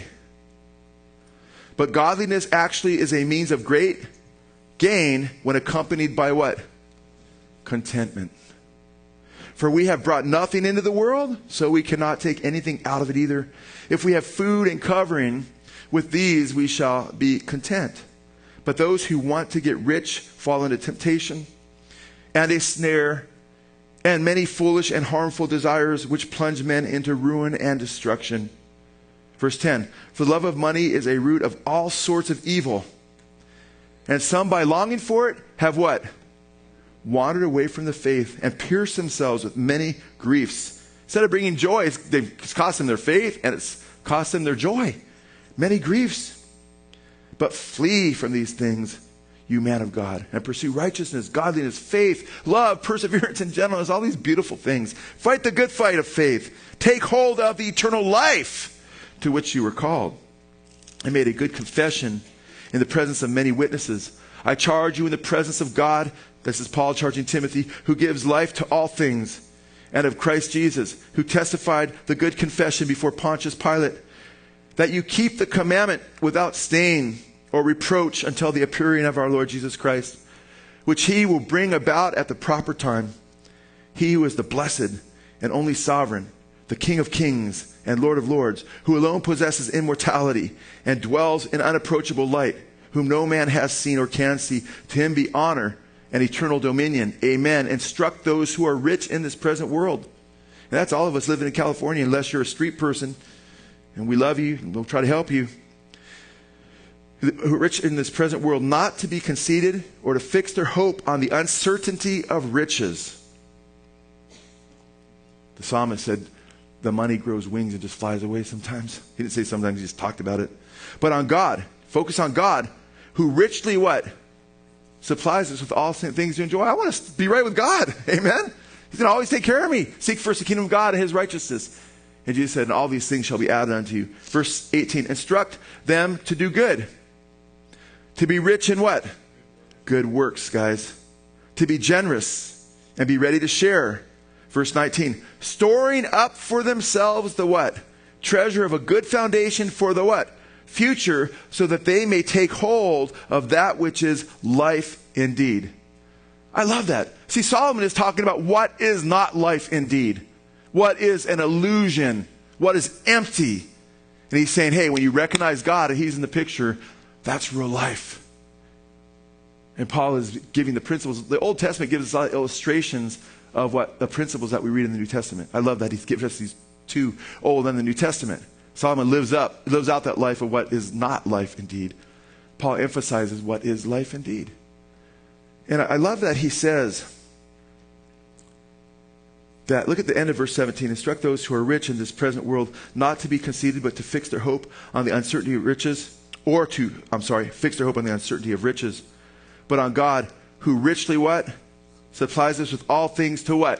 But godliness actually is a means of great gain when accompanied by what? Contentment. For we have brought nothing into the world, so we cannot take anything out of it either. If we have food and covering, with these we shall be content. But those who want to get rich fall into temptation and a snare and many foolish and harmful desires which plunge men into ruin and destruction. Verse 10, for the love of money is a root of all sorts of evil. And some by longing for it have what? Wandered away from the faith and pierced themselves with many griefs. Instead of bringing joy, it's cost them their faith and it's cost them their joy. Many griefs. But flee from these things, you man of God, and pursue righteousness, godliness, faith, love, perseverance, and gentleness, all these beautiful things. Fight the good fight of faith. Take hold of the eternal life to which you were called. I made a good confession in the presence of many witnesses. I charge you in the presence of God, this is Paul charging Timothy, who gives life to all things, and of Christ Jesus, who testified the good confession before Pontius Pilate, that you keep the commandment without stain or reproach until the appearing of our Lord Jesus Christ, which he will bring about at the proper time. He who is the blessed and only sovereign, the King of kings and Lord of lords, who alone possesses immortality and dwells in unapproachable light, whom no man has seen or can see. To him be honor and eternal dominion. Amen. Instruct those who are rich in this present world. And that's all of us living in California, unless you're a street person. And we love you and we'll try to help you. Who are rich in this present world, not to be conceited or to fix their hope on the uncertainty of riches. The psalmist said, the money grows wings and just flies away sometimes. He didn't say sometimes, he just talked about it. But on God, focus on God, who richly what? Supplies us with all things to enjoy. I want to be right with God. Amen? He's going to always take care of me. Seek first the kingdom of God and his righteousness. And Jesus said, and all these things shall be added unto you. Verse 18, instruct them to do good. To be rich in what? Good works, guys. To be generous and be ready to share. Verse 19, storing up for themselves the what? Treasure of a good foundation for the what? Future, so that they may take hold of that which is life indeed. I love that. See, Solomon is talking about what is not life indeed. What is an illusion. What is empty. And he's saying, hey, when you recognize God and he's in the picture, that's real life. And Paul is giving the principles. The Old Testament gives us a lot of illustrations of what the principles that we read in the New Testament. I love that he's given us these two Old and the New Testament. Solomon lives out that life of what is not life indeed. Paul emphasizes what is life indeed. And I love that he says that, look at the end of verse 17, instruct those who are rich in this present world not to be conceited, but to fix their hope on the uncertainty of riches, fix their hope on the uncertainty of riches, but on God, who richly what? Supplies us with all things to what?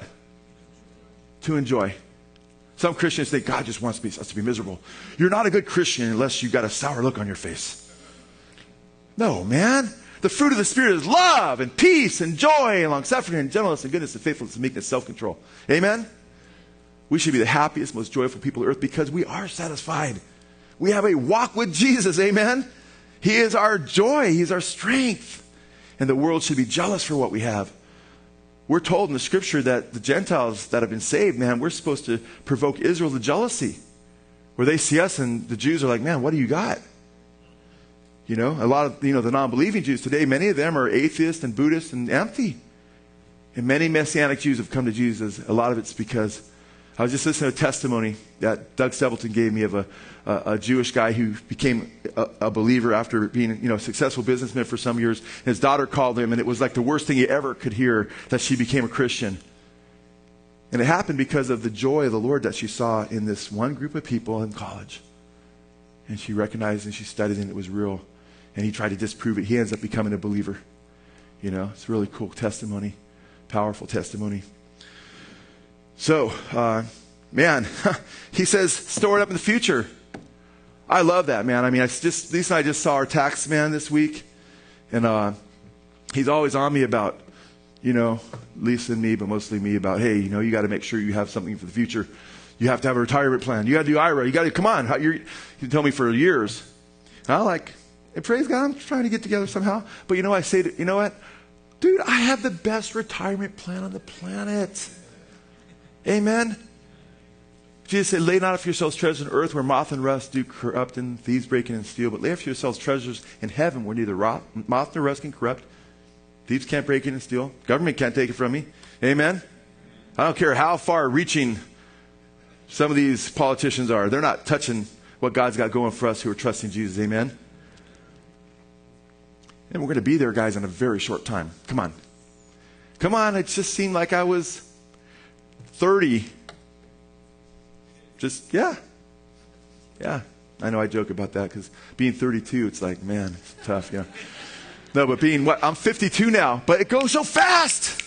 To enjoy. Some Christians think God just wants us to be miserable. You're not a good Christian unless you've got a sour look on your face. No, man. The fruit of the Spirit is love and peace and joy and long-suffering and gentleness and goodness and faithfulness and meekness, self-control. Amen? We should be the happiest, most joyful people on earth because we are satisfied. We have a walk with Jesus. Amen? He is our joy. He's our strength. And the world should be jealous for what we have. We're told in the scripture that the Gentiles that have been saved, man, we're supposed to provoke Israel to jealousy. Where they see us and the Jews are like, man, what do you got? You know, a lot of, the non-believing Jews today, many of them are atheists and Buddhists and empty. And many Messianic Jews have come to Jesus. A lot of it's because I was just listening to a testimony that Doug Stapleton gave me of a Jewish guy who became a believer after being, a successful businessman for some years. His daughter called him, and it was like the worst thing he ever could hear, that she became a Christian. And it happened because of the joy of the Lord that she saw in this one group of people in college. And she recognized and she studied, and it was real. And he tried to disprove it. He ends up becoming a believer. It's a really cool testimony, powerful testimony. So, man, he says, store it up in the future. I love that, man. I mean, Lisa and I just saw our tax man this week. And he's always on me about, Lisa and me, but mostly me, about, hey, you got to make sure you have something for the future. You have to have a retirement plan. You got to do IRA. You got to, come on. You tell me for years. And and praise God, I'm trying to get together somehow. But I say, you know what? Dude, I have the best retirement plan on the planet. Amen? Jesus said, lay not up for yourselves treasures on earth where moth and rust do corrupt and thieves break in and steal, but lay up for yourselves treasures in heaven where neither moth nor rust can corrupt. Thieves can't break in and steal. Government can't take it from me. Amen? I don't care how far reaching some of these politicians are. They're not touching what God's got going for us who are trusting Jesus. Amen? And we're going to be there, guys, in a very short time. Come on. Come on. It just seemed like I was 30. Yeah. I know I joke about that because being 32, it's like, man, it's tough. Yeah. No, but I'm 52 now, but it goes so fast.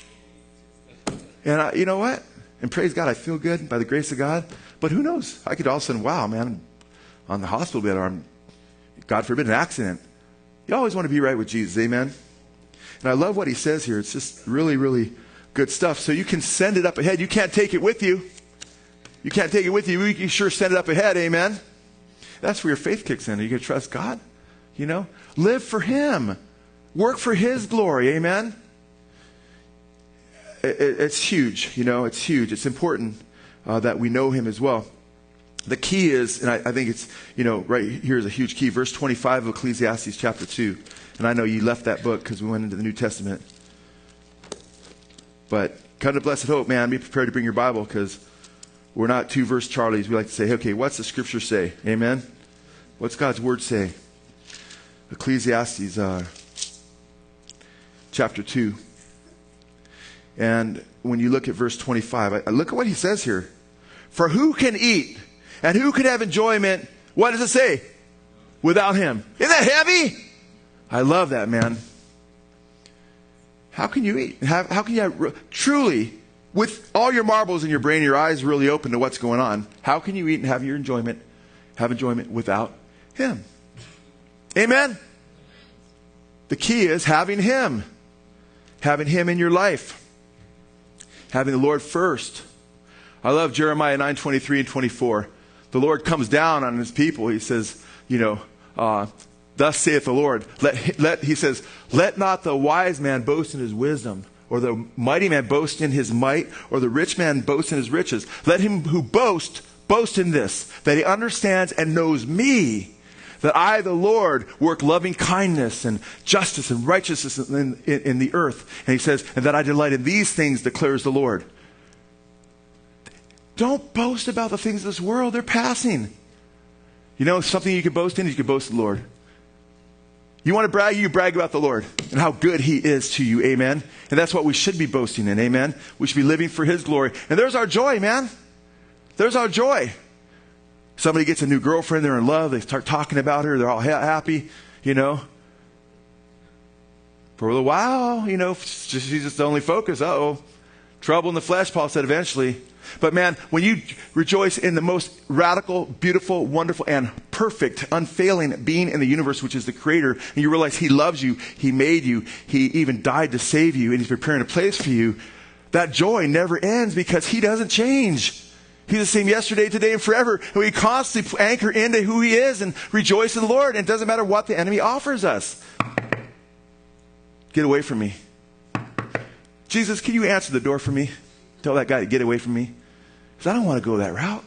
And you know what? And praise God, I feel good by the grace of God. But who knows? I could all of a sudden, wow, man, on the hospital bed, or God forbid, an accident. You always want to be right with Jesus, amen? And I love what he says here. It's just really, really good stuff. So you can send it up ahead. You can't take it with you. You can't take it with you. You can sure send it up ahead, amen? That's where your faith kicks in. Are you going to trust God? Live for him. Work for his glory, amen? It's huge, it's huge. It's important that we know him as well. The key is, and I think it's, right here is a huge key. Verse 25 of Ecclesiastes chapter 2. And I know you left that book because we went into the New Testament. But come to Blessed Hope, man, be prepared to bring your Bible because we're not two verse Charlies. We like to say, okay, what's the scripture say? Amen? What's God's word say? Ecclesiastes chapter 2. And when you look at verse 25, look at what he says here. For who can eat and who can have enjoyment? What does it say? Without him. Isn't that heavy? I love that, man. How can you eat? How can you truly, with all your marbles in your brain, your eyes really open to what's going on, how can you eat and have enjoyment without him? Amen? The key is having him in your life. Having the Lord first. I love Jeremiah 9:23 and 24. The Lord comes down on his people. He says, thus saith the Lord. He says, let not the wise man boast in his wisdom, or the mighty man boast in his might, or the rich man boast in his riches. Let him who boast in this, that he understands and knows me, that I, the Lord, work loving kindness and justice and righteousness in the earth. And he says, and that I delight in these things, declares the Lord. Don't boast about the things of this world. They're passing. You know, something you can boast in is you can boast in the Lord. You want to brag, you brag about the Lord and how good he is to you. Amen. And that's what we should be boasting in. Amen. We should be living for his glory. And there's our joy, man. There's our joy. Somebody gets a new girlfriend, they're in love, they start talking about her, they're all happy, For a little while, she's just the only focus. Trouble in the flesh, Paul said eventually. But man, when you rejoice in the most radical, beautiful, wonderful, and perfect, unfailing being in the universe, which is the Creator, and you realize he loves you, he made you, he even died to save you, and he's preparing a place for you, that joy never ends because he doesn't change. He's the same yesterday, today, and forever. And we constantly anchor into who he is and rejoice in the Lord. And it doesn't matter what the enemy offers us. Get away from me. Jesus, can you answer the door for me? Tell that guy to get away from me. Because I don't want to go that route.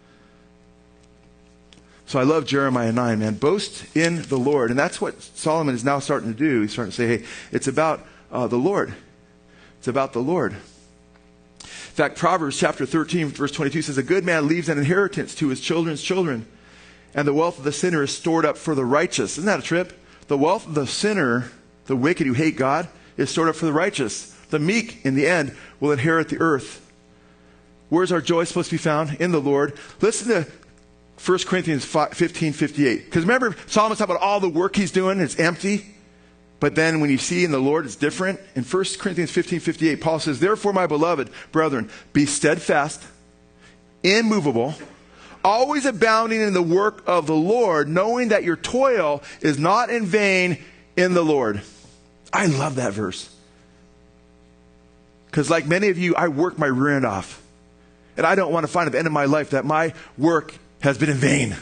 So I love Jeremiah 9, man. Boast in the Lord. And that's what Solomon is now starting to do. He's starting to say, hey, it's about the Lord. It's about the Lord. In fact, Proverbs chapter 13, verse 22 says, a good man leaves an inheritance to his children's children, and the wealth of the sinner is stored up for the righteous. Isn't that a trip? The wealth of the sinner, the wicked who hate God, is stored up for the righteous. The meek, in the end, will inherit the earth. Where's our joy supposed to be found? In the Lord. Listen to 1 Corinthians 15:58. Because remember, Solomon's talking about all the work he's doing. It's empty. But then when you see in the Lord, it's different. In 1 Corinthians 15:58, Paul says, therefore, my beloved brethren, be steadfast, immovable, always abounding in the work of the Lord, knowing that your toil is not in vain in the Lord. I love that verse. Because like many of you, I work my rear end off. And I don't want to find at the end of my life that my work has been in vain.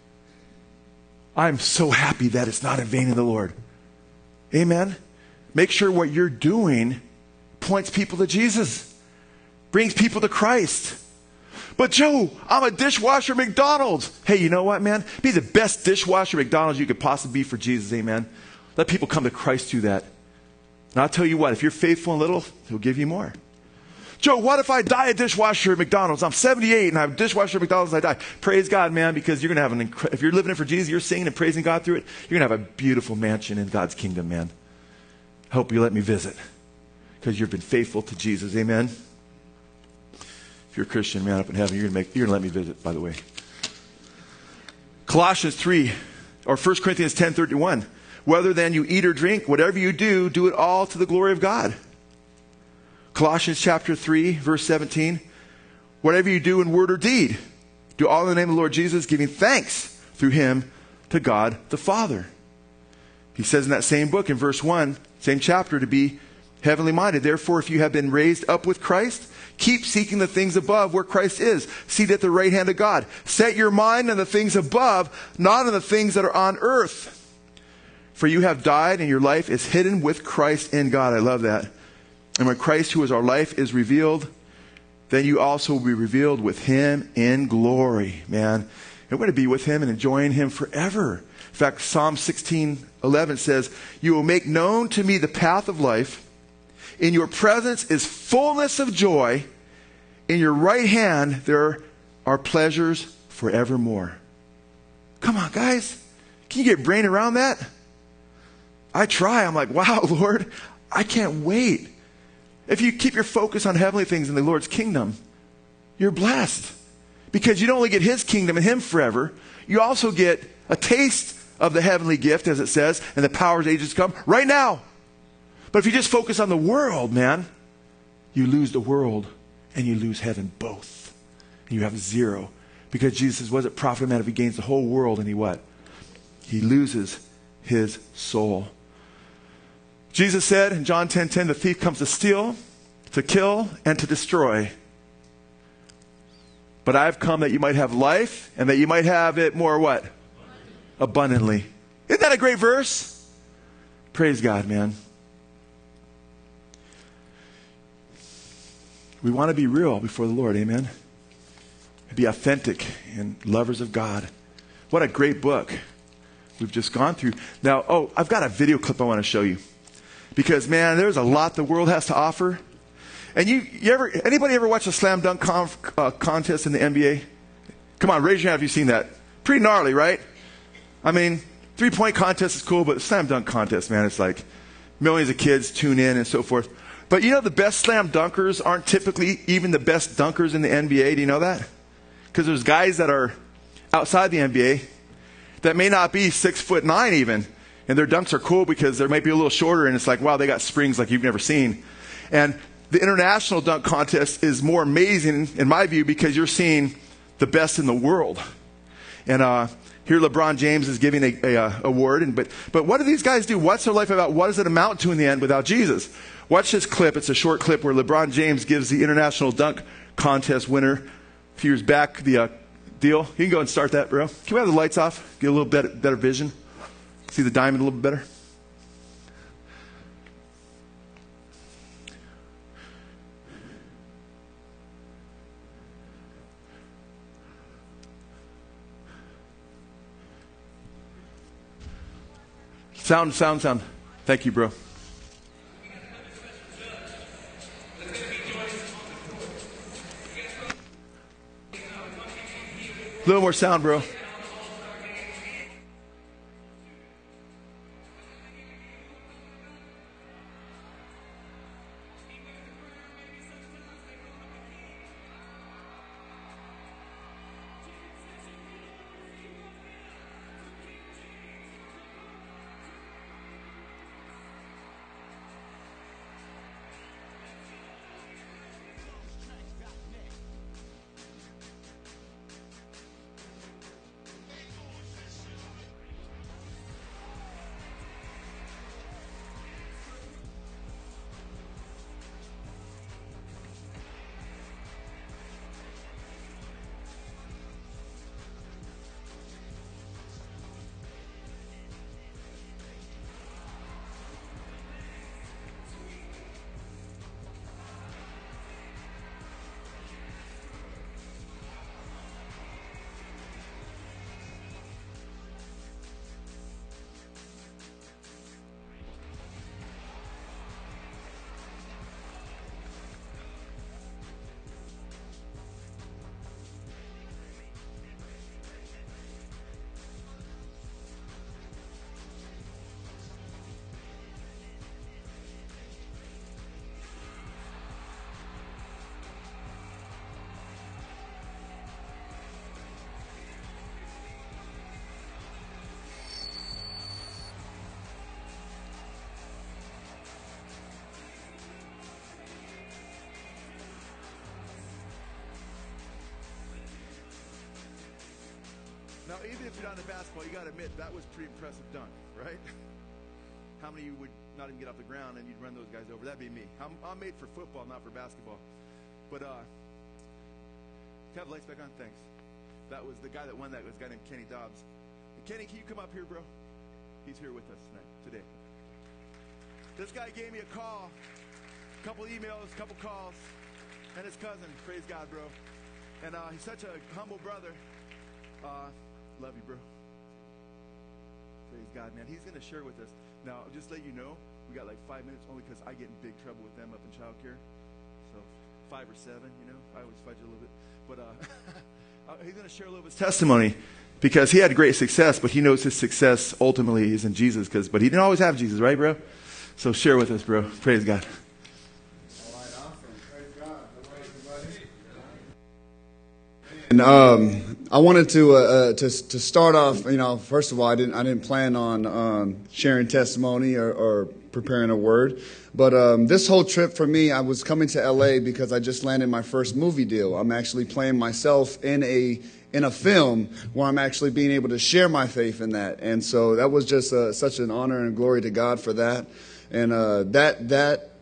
I'm so happy that it's not in vain in the Lord. Amen. Make sure what you're doing points people to Jesus, brings people to Christ. But Joe, I'm a dishwasher at McDonald's. Hey, you know what, man? Be the best dishwasher at McDonald's you could possibly be for Jesus. Amen. Let people come to Christ through that. And I'll tell you what, if you're faithful in little, he'll give you more. Joe, what if I die a dishwasher at McDonald's? I'm 78 and I'm a dishwasher at McDonald's and I die. Praise God, man, because you're going to have if you're living it for Jesus, you're singing and praising God through it, you're going to have a beautiful mansion in God's kingdom, man. I hope you let me visit because you've been faithful to Jesus. Amen. If you're a Christian, man, up in heaven, you're going to let me visit, by the way. Colossians 3, or 1 Corinthians 10:31. Whether then you eat or drink, whatever you do, do it all to the glory of God. Colossians chapter 3, verse 17. Whatever you do in word or deed, do all in the name of the Lord Jesus, giving thanks through him to God the Father. He says in that same book, in verse 1, same chapter, to be heavenly minded. Therefore, if you have been raised up with Christ, keep seeking the things above where Christ is, seated at the right hand of God. Set your mind on the things above, not on the things that are on earth. For you have died, and your life is hidden with Christ in God. I love that. And when Christ, who is our life, is revealed, then you also will be revealed with him in glory, man. And we're going to be with him and enjoying him forever. In fact, Psalm 16:11 says, you will make known to me the path of life. In your presence is fullness of joy. In your right hand there are pleasures forevermore. Come on, guys. Can you get your brain around that? I try. I'm like, wow, Lord, I can't wait. If you keep your focus on heavenly things in the Lord's kingdom, you're blessed. Because you don't only get his kingdom and him forever, you also get a taste of the heavenly gift, as it says, and the powers of ages to come right now. But if you just focus on the world, man, you lose the world and you lose heaven both. And you have zero. Because Jesus says, what does it profit a man if he gains the whole world and he what? He loses his soul. Jesus said in John 10:10, the thief comes to steal, to kill and to destroy. But I've come that you might have life and that you might have it more what? Abundantly. Isn't that a great verse? Praise God, man. We want to be real before the Lord, amen? Be authentic and lovers of God. What a great book we've just gone through. Now, I've got a video clip I want to show you. Because, man, there's a lot the world has to offer. And anybody ever watch a slam dunk contest in the NBA? Come on, raise your hand if you've seen that. Pretty gnarly, right? I mean, 3-point contest is cool, but the slam dunk contest, man, it's like millions of kids tune in and so forth. But you know the best slam dunkers aren't typically even the best dunkers in the NBA. Do you know that? Because there's guys that are outside the NBA that may not be 6'9" even. And their dunks are cool because they might be a little shorter and it's like, wow, they got springs like you've never seen. And the international dunk contest is more amazing, in my view, because you're seeing the best in the world. And here LeBron James is giving a award. But what do these guys do? What's their life about? What does it amount to in the end without Jesus? Watch this clip. It's a short clip where LeBron James gives the international dunk contest winner a few years back the deal. You can go and start that, bro. Can we have the lights off? Get a little better vision. See the diamond a little bit better? Sound. Thank you, bro. A little more sound, bro. Now, even if you're not into basketball, you got to admit that was pretty impressive dunk, right? How many of you would not even get off the ground and you'd run those guys over? That'd be me. I'm made for football, not for basketball. But can I have the lights back on? Thanks. That was the guy that won that was a guy named Kenny Dobbs. And Kenny, can you come up here, bro? He's here with us today. This guy gave me a call, a couple emails, a couple calls, and his cousin. Praise God, bro. And he's such a humble brother. Love you, bro. Praise God, man. He's going to share with us. Now, I'll just let you know, we got like 5 minutes only because I get in big trouble with them up in childcare. So 5 or 7, you know. I always fudge a little bit. But he's going to share a little bit of his testimony because he had great success, but he knows his success ultimately is in Jesus. But he didn't always have Jesus, right, bro? So share with us, bro. Praise God. All right, awesome. Praise God. Hello, everybody. And I wanted to start off. You know, first of all, I didn't plan on sharing testimony or preparing a word, but this whole trip for me, I was coming to LA because I just landed my first movie deal. I'm actually playing myself in a film where I'm actually being able to share my faith in that, and so that was just such an honor and glory to God for that. And that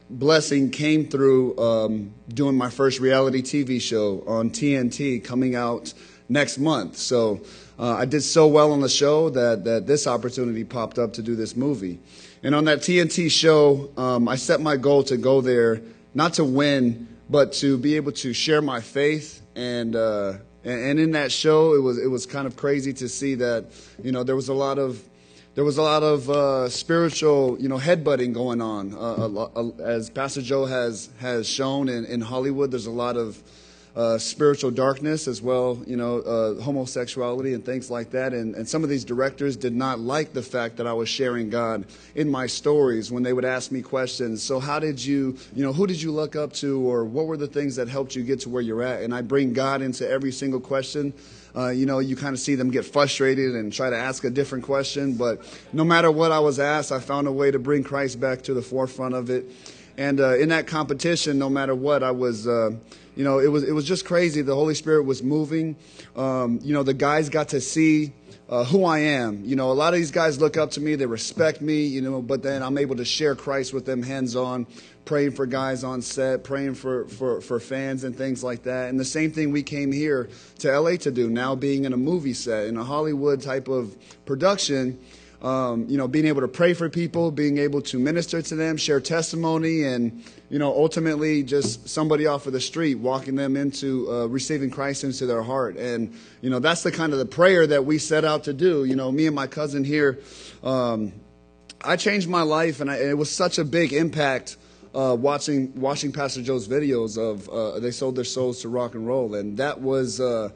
blessing came through doing my first reality TV show on TNT coming out next month. So I did so well on the show that this opportunity popped up to do this movie. And on that TNT show, I set my goal to go there, not to win, but to be able to share my faith. And in that show, it was kind of crazy to see that, there was a lot of spiritual, headbutting going on. As Pastor Joe has shown in Hollywood, there's a lot of spiritual darkness as well, homosexuality and things like that. And some of these directors did not like the fact that I was sharing God in my stories when they would ask me questions. So how did you, who did you look up to, or what were the things that helped you get to where you're at? And I bring God into every single question. You kind of see them get frustrated and try to ask a different question. But no matter what I was asked, I found a way to bring Christ back to the forefront of it. And in that competition, no matter what, I was, it was just crazy. The Holy Spirit was moving. The guys got to see who I am. A lot of these guys look up to me. They respect me, but then I'm able to share Christ with them hands-on, praying for guys on set, praying for fans and things like that. And the same thing we came here to LA to do, now being in a movie set, in a Hollywood type of production. Being able to pray for people, being able to minister to them, share testimony, and, ultimately just somebody off of the street, walking them into receiving Christ into their heart. And, that's the kind of the prayer that we set out to do. Me and my cousin here, I changed my life, and it was such a big impact watching Pastor Joe's videos of they sold their souls to rock and roll. And that was,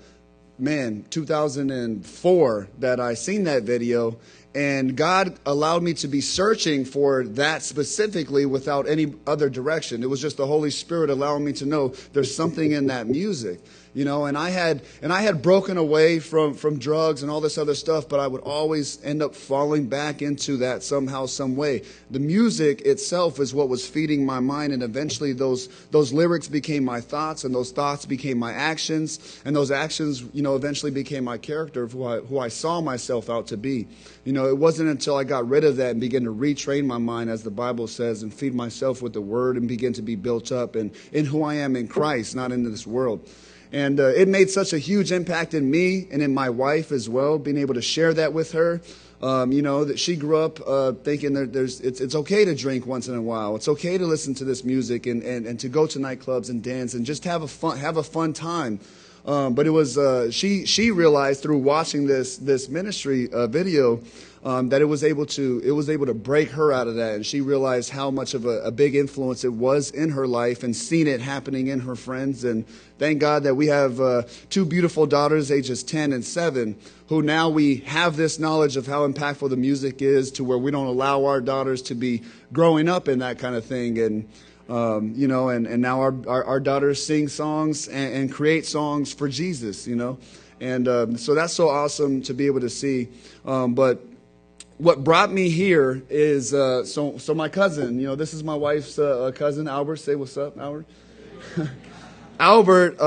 2004 that I seen that video. And God allowed me to be searching for that specifically without any other direction. It was just the Holy Spirit allowing me to know there's something in that music, and I had broken away from drugs and all this other stuff, but I would always end up falling back into that somehow, some way. The music itself is what was feeding my mind, and eventually those lyrics became my thoughts, and those thoughts became my actions, and those actions, eventually became my character of who I saw myself out to be. It wasn't until I got rid of that and began to retrain my mind, as the Bible says, and feed myself with the Word and begin to be built up in who I am in Christ, not in this world. And it made such a huge impact in me and in my wife as well, being able to share that with her. That she grew up thinking that it's okay to drink once in a while. It's okay to listen to this music and to go to nightclubs and dance and just have a fun time. But it was she realized through watching this ministry video that it was able to break her out of that, and she realized how much of a big influence it was in her life, and seen it happening in her friends. And thank God that we have two beautiful daughters, ages 10 and 7, who now we have this knowledge of how impactful the music is, to where we don't allow our daughters to be growing up in that kind of thing. And and now our daughters sing songs and create songs for Jesus, and so that's so awesome to be able to see. But what brought me here is so my cousin, this is my wife's cousin, Albert. Say what's up, Albert. Albert,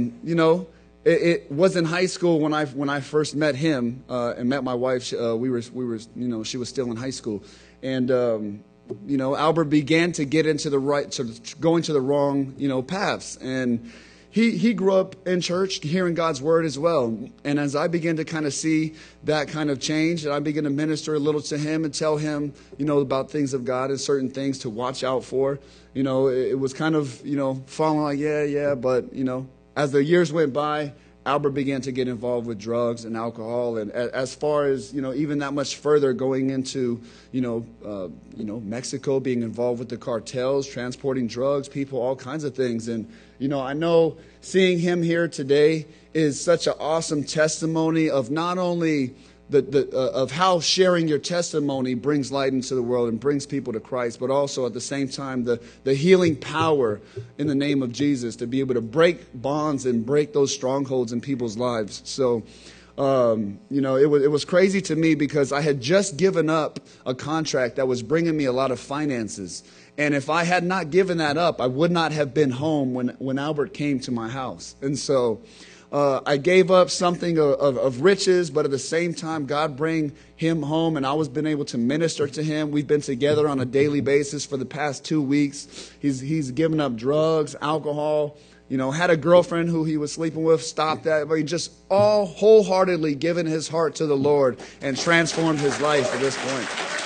it was in high school when I first met him and met my wife. She was still in high school, and Albert began to get into going to the wrong, paths. And he grew up in church, hearing God's word as well. And as I began to kind of see that kind of change, and I began to minister a little to him and tell him, about things of God and certain things to watch out for, it was kind of, falling like, yeah. But, as the years went by, Albert began to get involved with drugs and alcohol, and as far as even that much further, going into Mexico, being involved with the cartels, transporting drugs, people, all kinds of things. And I know seeing him here today is such an awesome testimony of not only of how sharing your testimony brings light into the world and brings people to Christ, but also at the same time the healing power in the name of Jesus to be able to break bonds and break those strongholds in people's lives. So, it was crazy to me, because I had just given up a contract that was bringing me a lot of finances. And if I had not given that up, I would not have been home when Albert came to my house. And so I gave up something of riches, but at the same time, God bring him home, and I was been able to minister to him. We've been together on a daily basis for the past 2 weeks. He's given up drugs, alcohol, had a girlfriend who he was sleeping with, stopped that, but he just all wholeheartedly given his heart to the Lord and transformed his life at this point.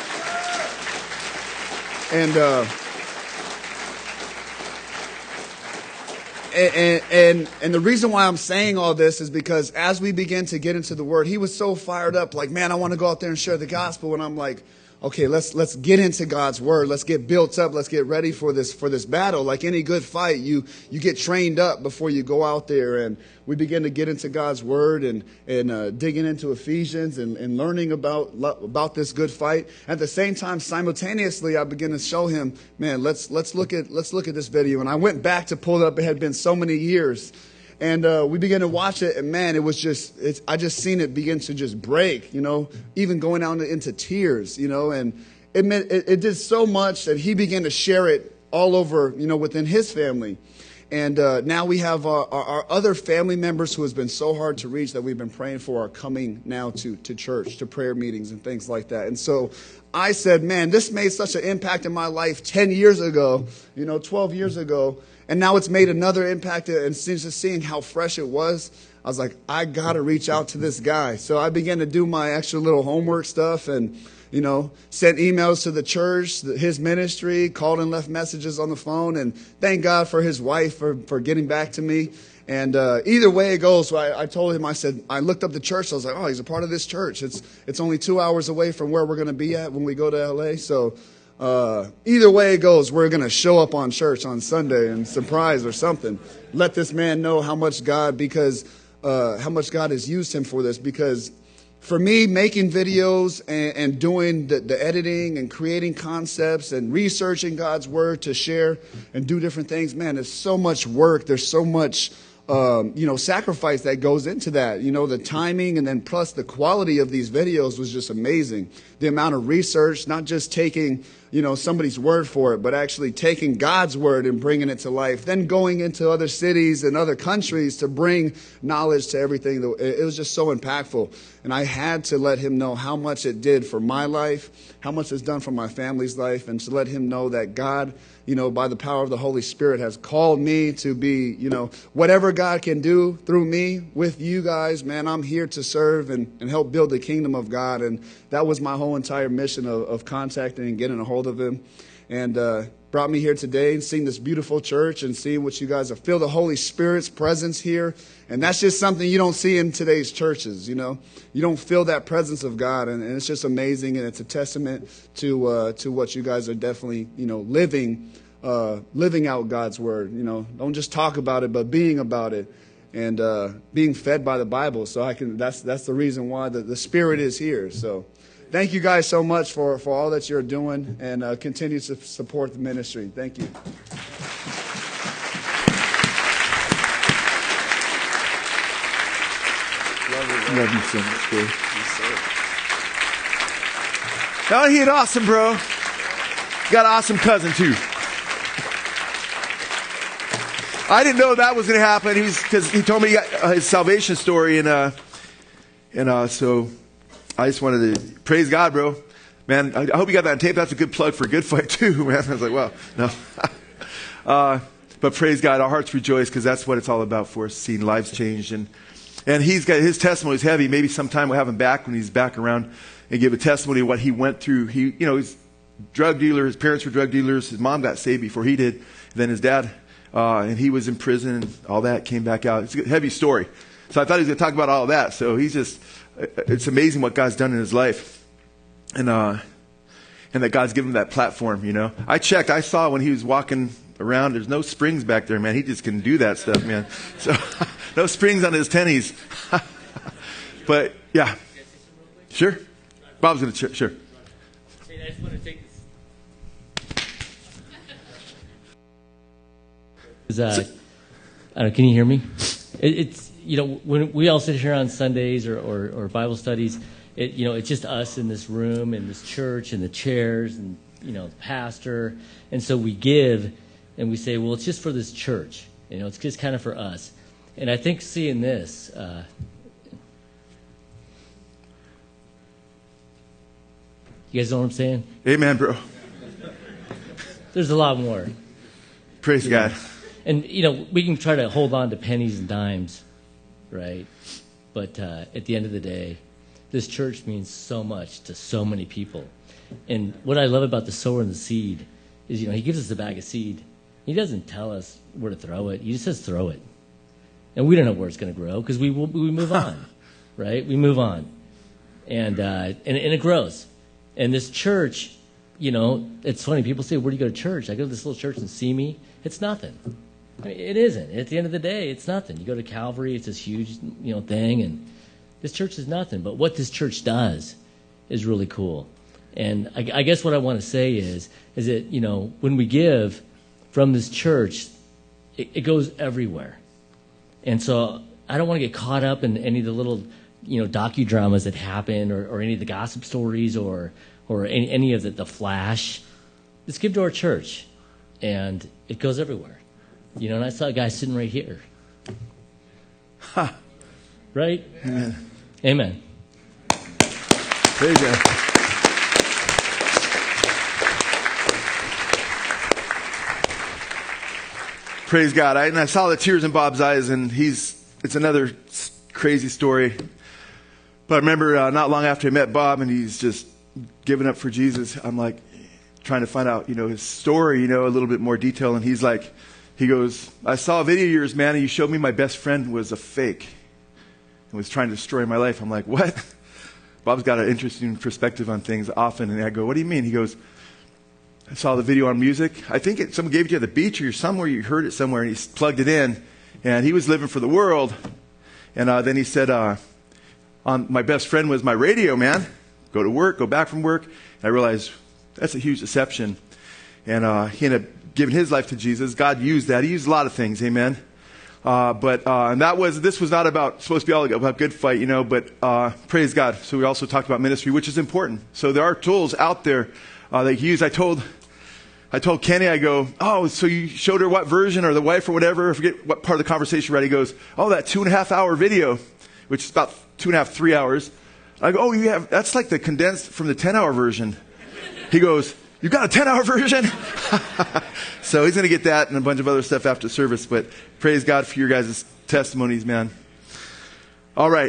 And the reason why I'm saying all this is because as we begin to get into the Word, he was so fired up, like, man, I want to go out there and share the gospel. And I'm like, okay, let's get into God's Word. Let's get built up. Let's get ready for this battle. Like any good fight, you get trained up before you go out there. And we begin to get into God's Word and digging into Ephesians and learning about this good fight. At the same time, simultaneously, I began to show him, man, let's look at this video. And I went back to pull it up. It had been so many years. And we began to watch it, and man, I just seen it begin to just break, even going down into tears, and it did so much that he began to share it all over, within his family. And now we have our other family members who has been so hard to reach that we've been praying for are coming now to church, to prayer meetings and things like that. And so I said, man, this made such an impact in my life 10 years ago, 12 years ago. And now it's made another impact, and since just seeing how fresh it was, I was like, I got to reach out to this guy. So I began to do my extra little homework stuff and, sent emails to the church, his ministry, called and left messages on the phone. And thank God for his wife for getting back to me. And either way it goes, so I told him, I said, I looked up the church. I was like, oh, he's a part of this church. It's only 2 hours away from where we're going to be at when we go to L.A., so either way it goes, we're going to show up on church on Sunday and surprise or something. Let this man know how much God has used him for this. Because for me, making videos and doing the editing and creating concepts and researching God's Word to share and do different things, man, there's so much work. There's so much sacrifice that goes into that, the timing, and then plus the quality of these videos was just amazing. The amount of research, not just taking, somebody's word for it, but actually taking God's word and bringing it to life, then going into other cities and other countries to bring knowledge to everything. It was just so impactful. And I had to let him know how much it did for my life, how much it's done for my family's life, and to let him know that God, by the power of the Holy Spirit, has called me to be, whatever God can do through me with you guys, man, I'm here to serve and help build the kingdom of God. And that was my whole entire mission of contacting and getting a hold of him. And brought me here today and seeing this beautiful church and seeing what you guys are. Feel the Holy Spirit's presence here. And that's just something you don't see in today's churches, You don't feel that presence of God. And it's just amazing. And it's a testament to what you guys are definitely, living out God's word. Don't just talk about it, but being about it and being fed by the Bible. So that's the reason why the Spirit is here. So thank you guys so much for all that you're doing, and continue to support the ministry. Thank you. Love you so much, bro. Oh, he had awesome, bro. You got an awesome cousin, too. I didn't know that was going to happen. Because he told me his salvation story, and so I just wanted to praise God, bro. Man, I hope you got that on tape. That's a good plug for Good Fight, too, man. I was like, well, no. But praise God, our hearts rejoice, because that's what it's all about for us, seeing lives changed. And he's got his testimony is heavy. Maybe sometime we'll have him back when he's back around and give a testimony of what he went through. He's a drug dealer. His parents were drug dealers. His mom got saved before he did. Then his dad, and he was in prison, and all that came back out. It's a heavy story. So I thought he was going to talk about all of that. So it's amazing what God's done in his life. And that God's given him that platform, I checked. I saw when he was walking around, there's no springs back there, man. He just can do that stuff, man. So no springs on his tennies. But, yeah. Sure. Bob's going to, sure. Hey, I just want to take this. I don't know, can you hear me? It's when we all sit here on Sundays or Bible studies, it's just us in this room and this church and the chairs and the pastor, and so we give and we say, well, it's just for this church, it's just kind of for us. And I think seeing this, you guys know what I'm saying? Amen, bro. There's a lot more. Praise God. And, we can try to hold on to pennies and dimes, right? But at the end of the day, this church means so much to so many people. And what I love about the sower and the seed is, he gives us a bag of seed. He doesn't tell us where to throw it. He just says throw it. And we don't know where it's going to grow because we move on, right? We move on. And it grows. And this church, it's funny. People say, where do you go to church? I go to this little church in Simi. It's nothing. I mean, it isn't. At the end of the day, it's nothing. You go to Calvary, it's this huge, thing, and this church is nothing. But what this church does is really cool. And I guess what I want to say is that, when we give from this church, it goes everywhere. And so I don't want to get caught up in any of the little, docudramas that happen or any of the gossip stories or any of the flash. Just give to our church, and it goes everywhere. And I saw a guy sitting right here. Right? Amen. Amen. Praise God. Praise God. I saw the tears in Bob's eyes, and it's another crazy story. But I remember not long after I met Bob, and he's just given up for Jesus, I'm like trying to find out, his story, a little bit more detail. And he goes, I saw a video of yours, man, and you showed me my best friend was a fake and was trying to destroy my life. I'm like, what? Bob's got an interesting perspective on things often. And I go, what do you mean? He goes, I saw the video on music. I think someone gave it to you at the beach or somewhere. You heard it somewhere, and he plugged it in. And he was living for the world. And then he said, my best friend was my radio, man. Go to work, go back from work. And I realized that's a huge deception. And he ended up giving his life to Jesus. God used that. He used a lot of things, amen. And this was not supposed to be all about good fight, but praise God. So we also talked about ministry, which is important. So there are tools out there that you use. I told Kenny, I go, oh, so you showed her what version or the wife or whatever, I forget what part of the conversation read. He goes, oh, that 2.5 hour video, which is about 2.5, 3 hours. I go, oh, that's like the condensed from the 10 hour version. He goes, you got a 10 hour version? So he's going to get that and a bunch of other stuff after service, but praise God for your guys' testimonies, man. All right.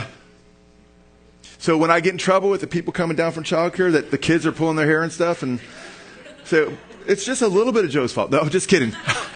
So when I get in trouble with the people coming down from childcare, that the kids are pulling their hair and stuff, and so it's just a little bit of Joe's fault. No, just kidding.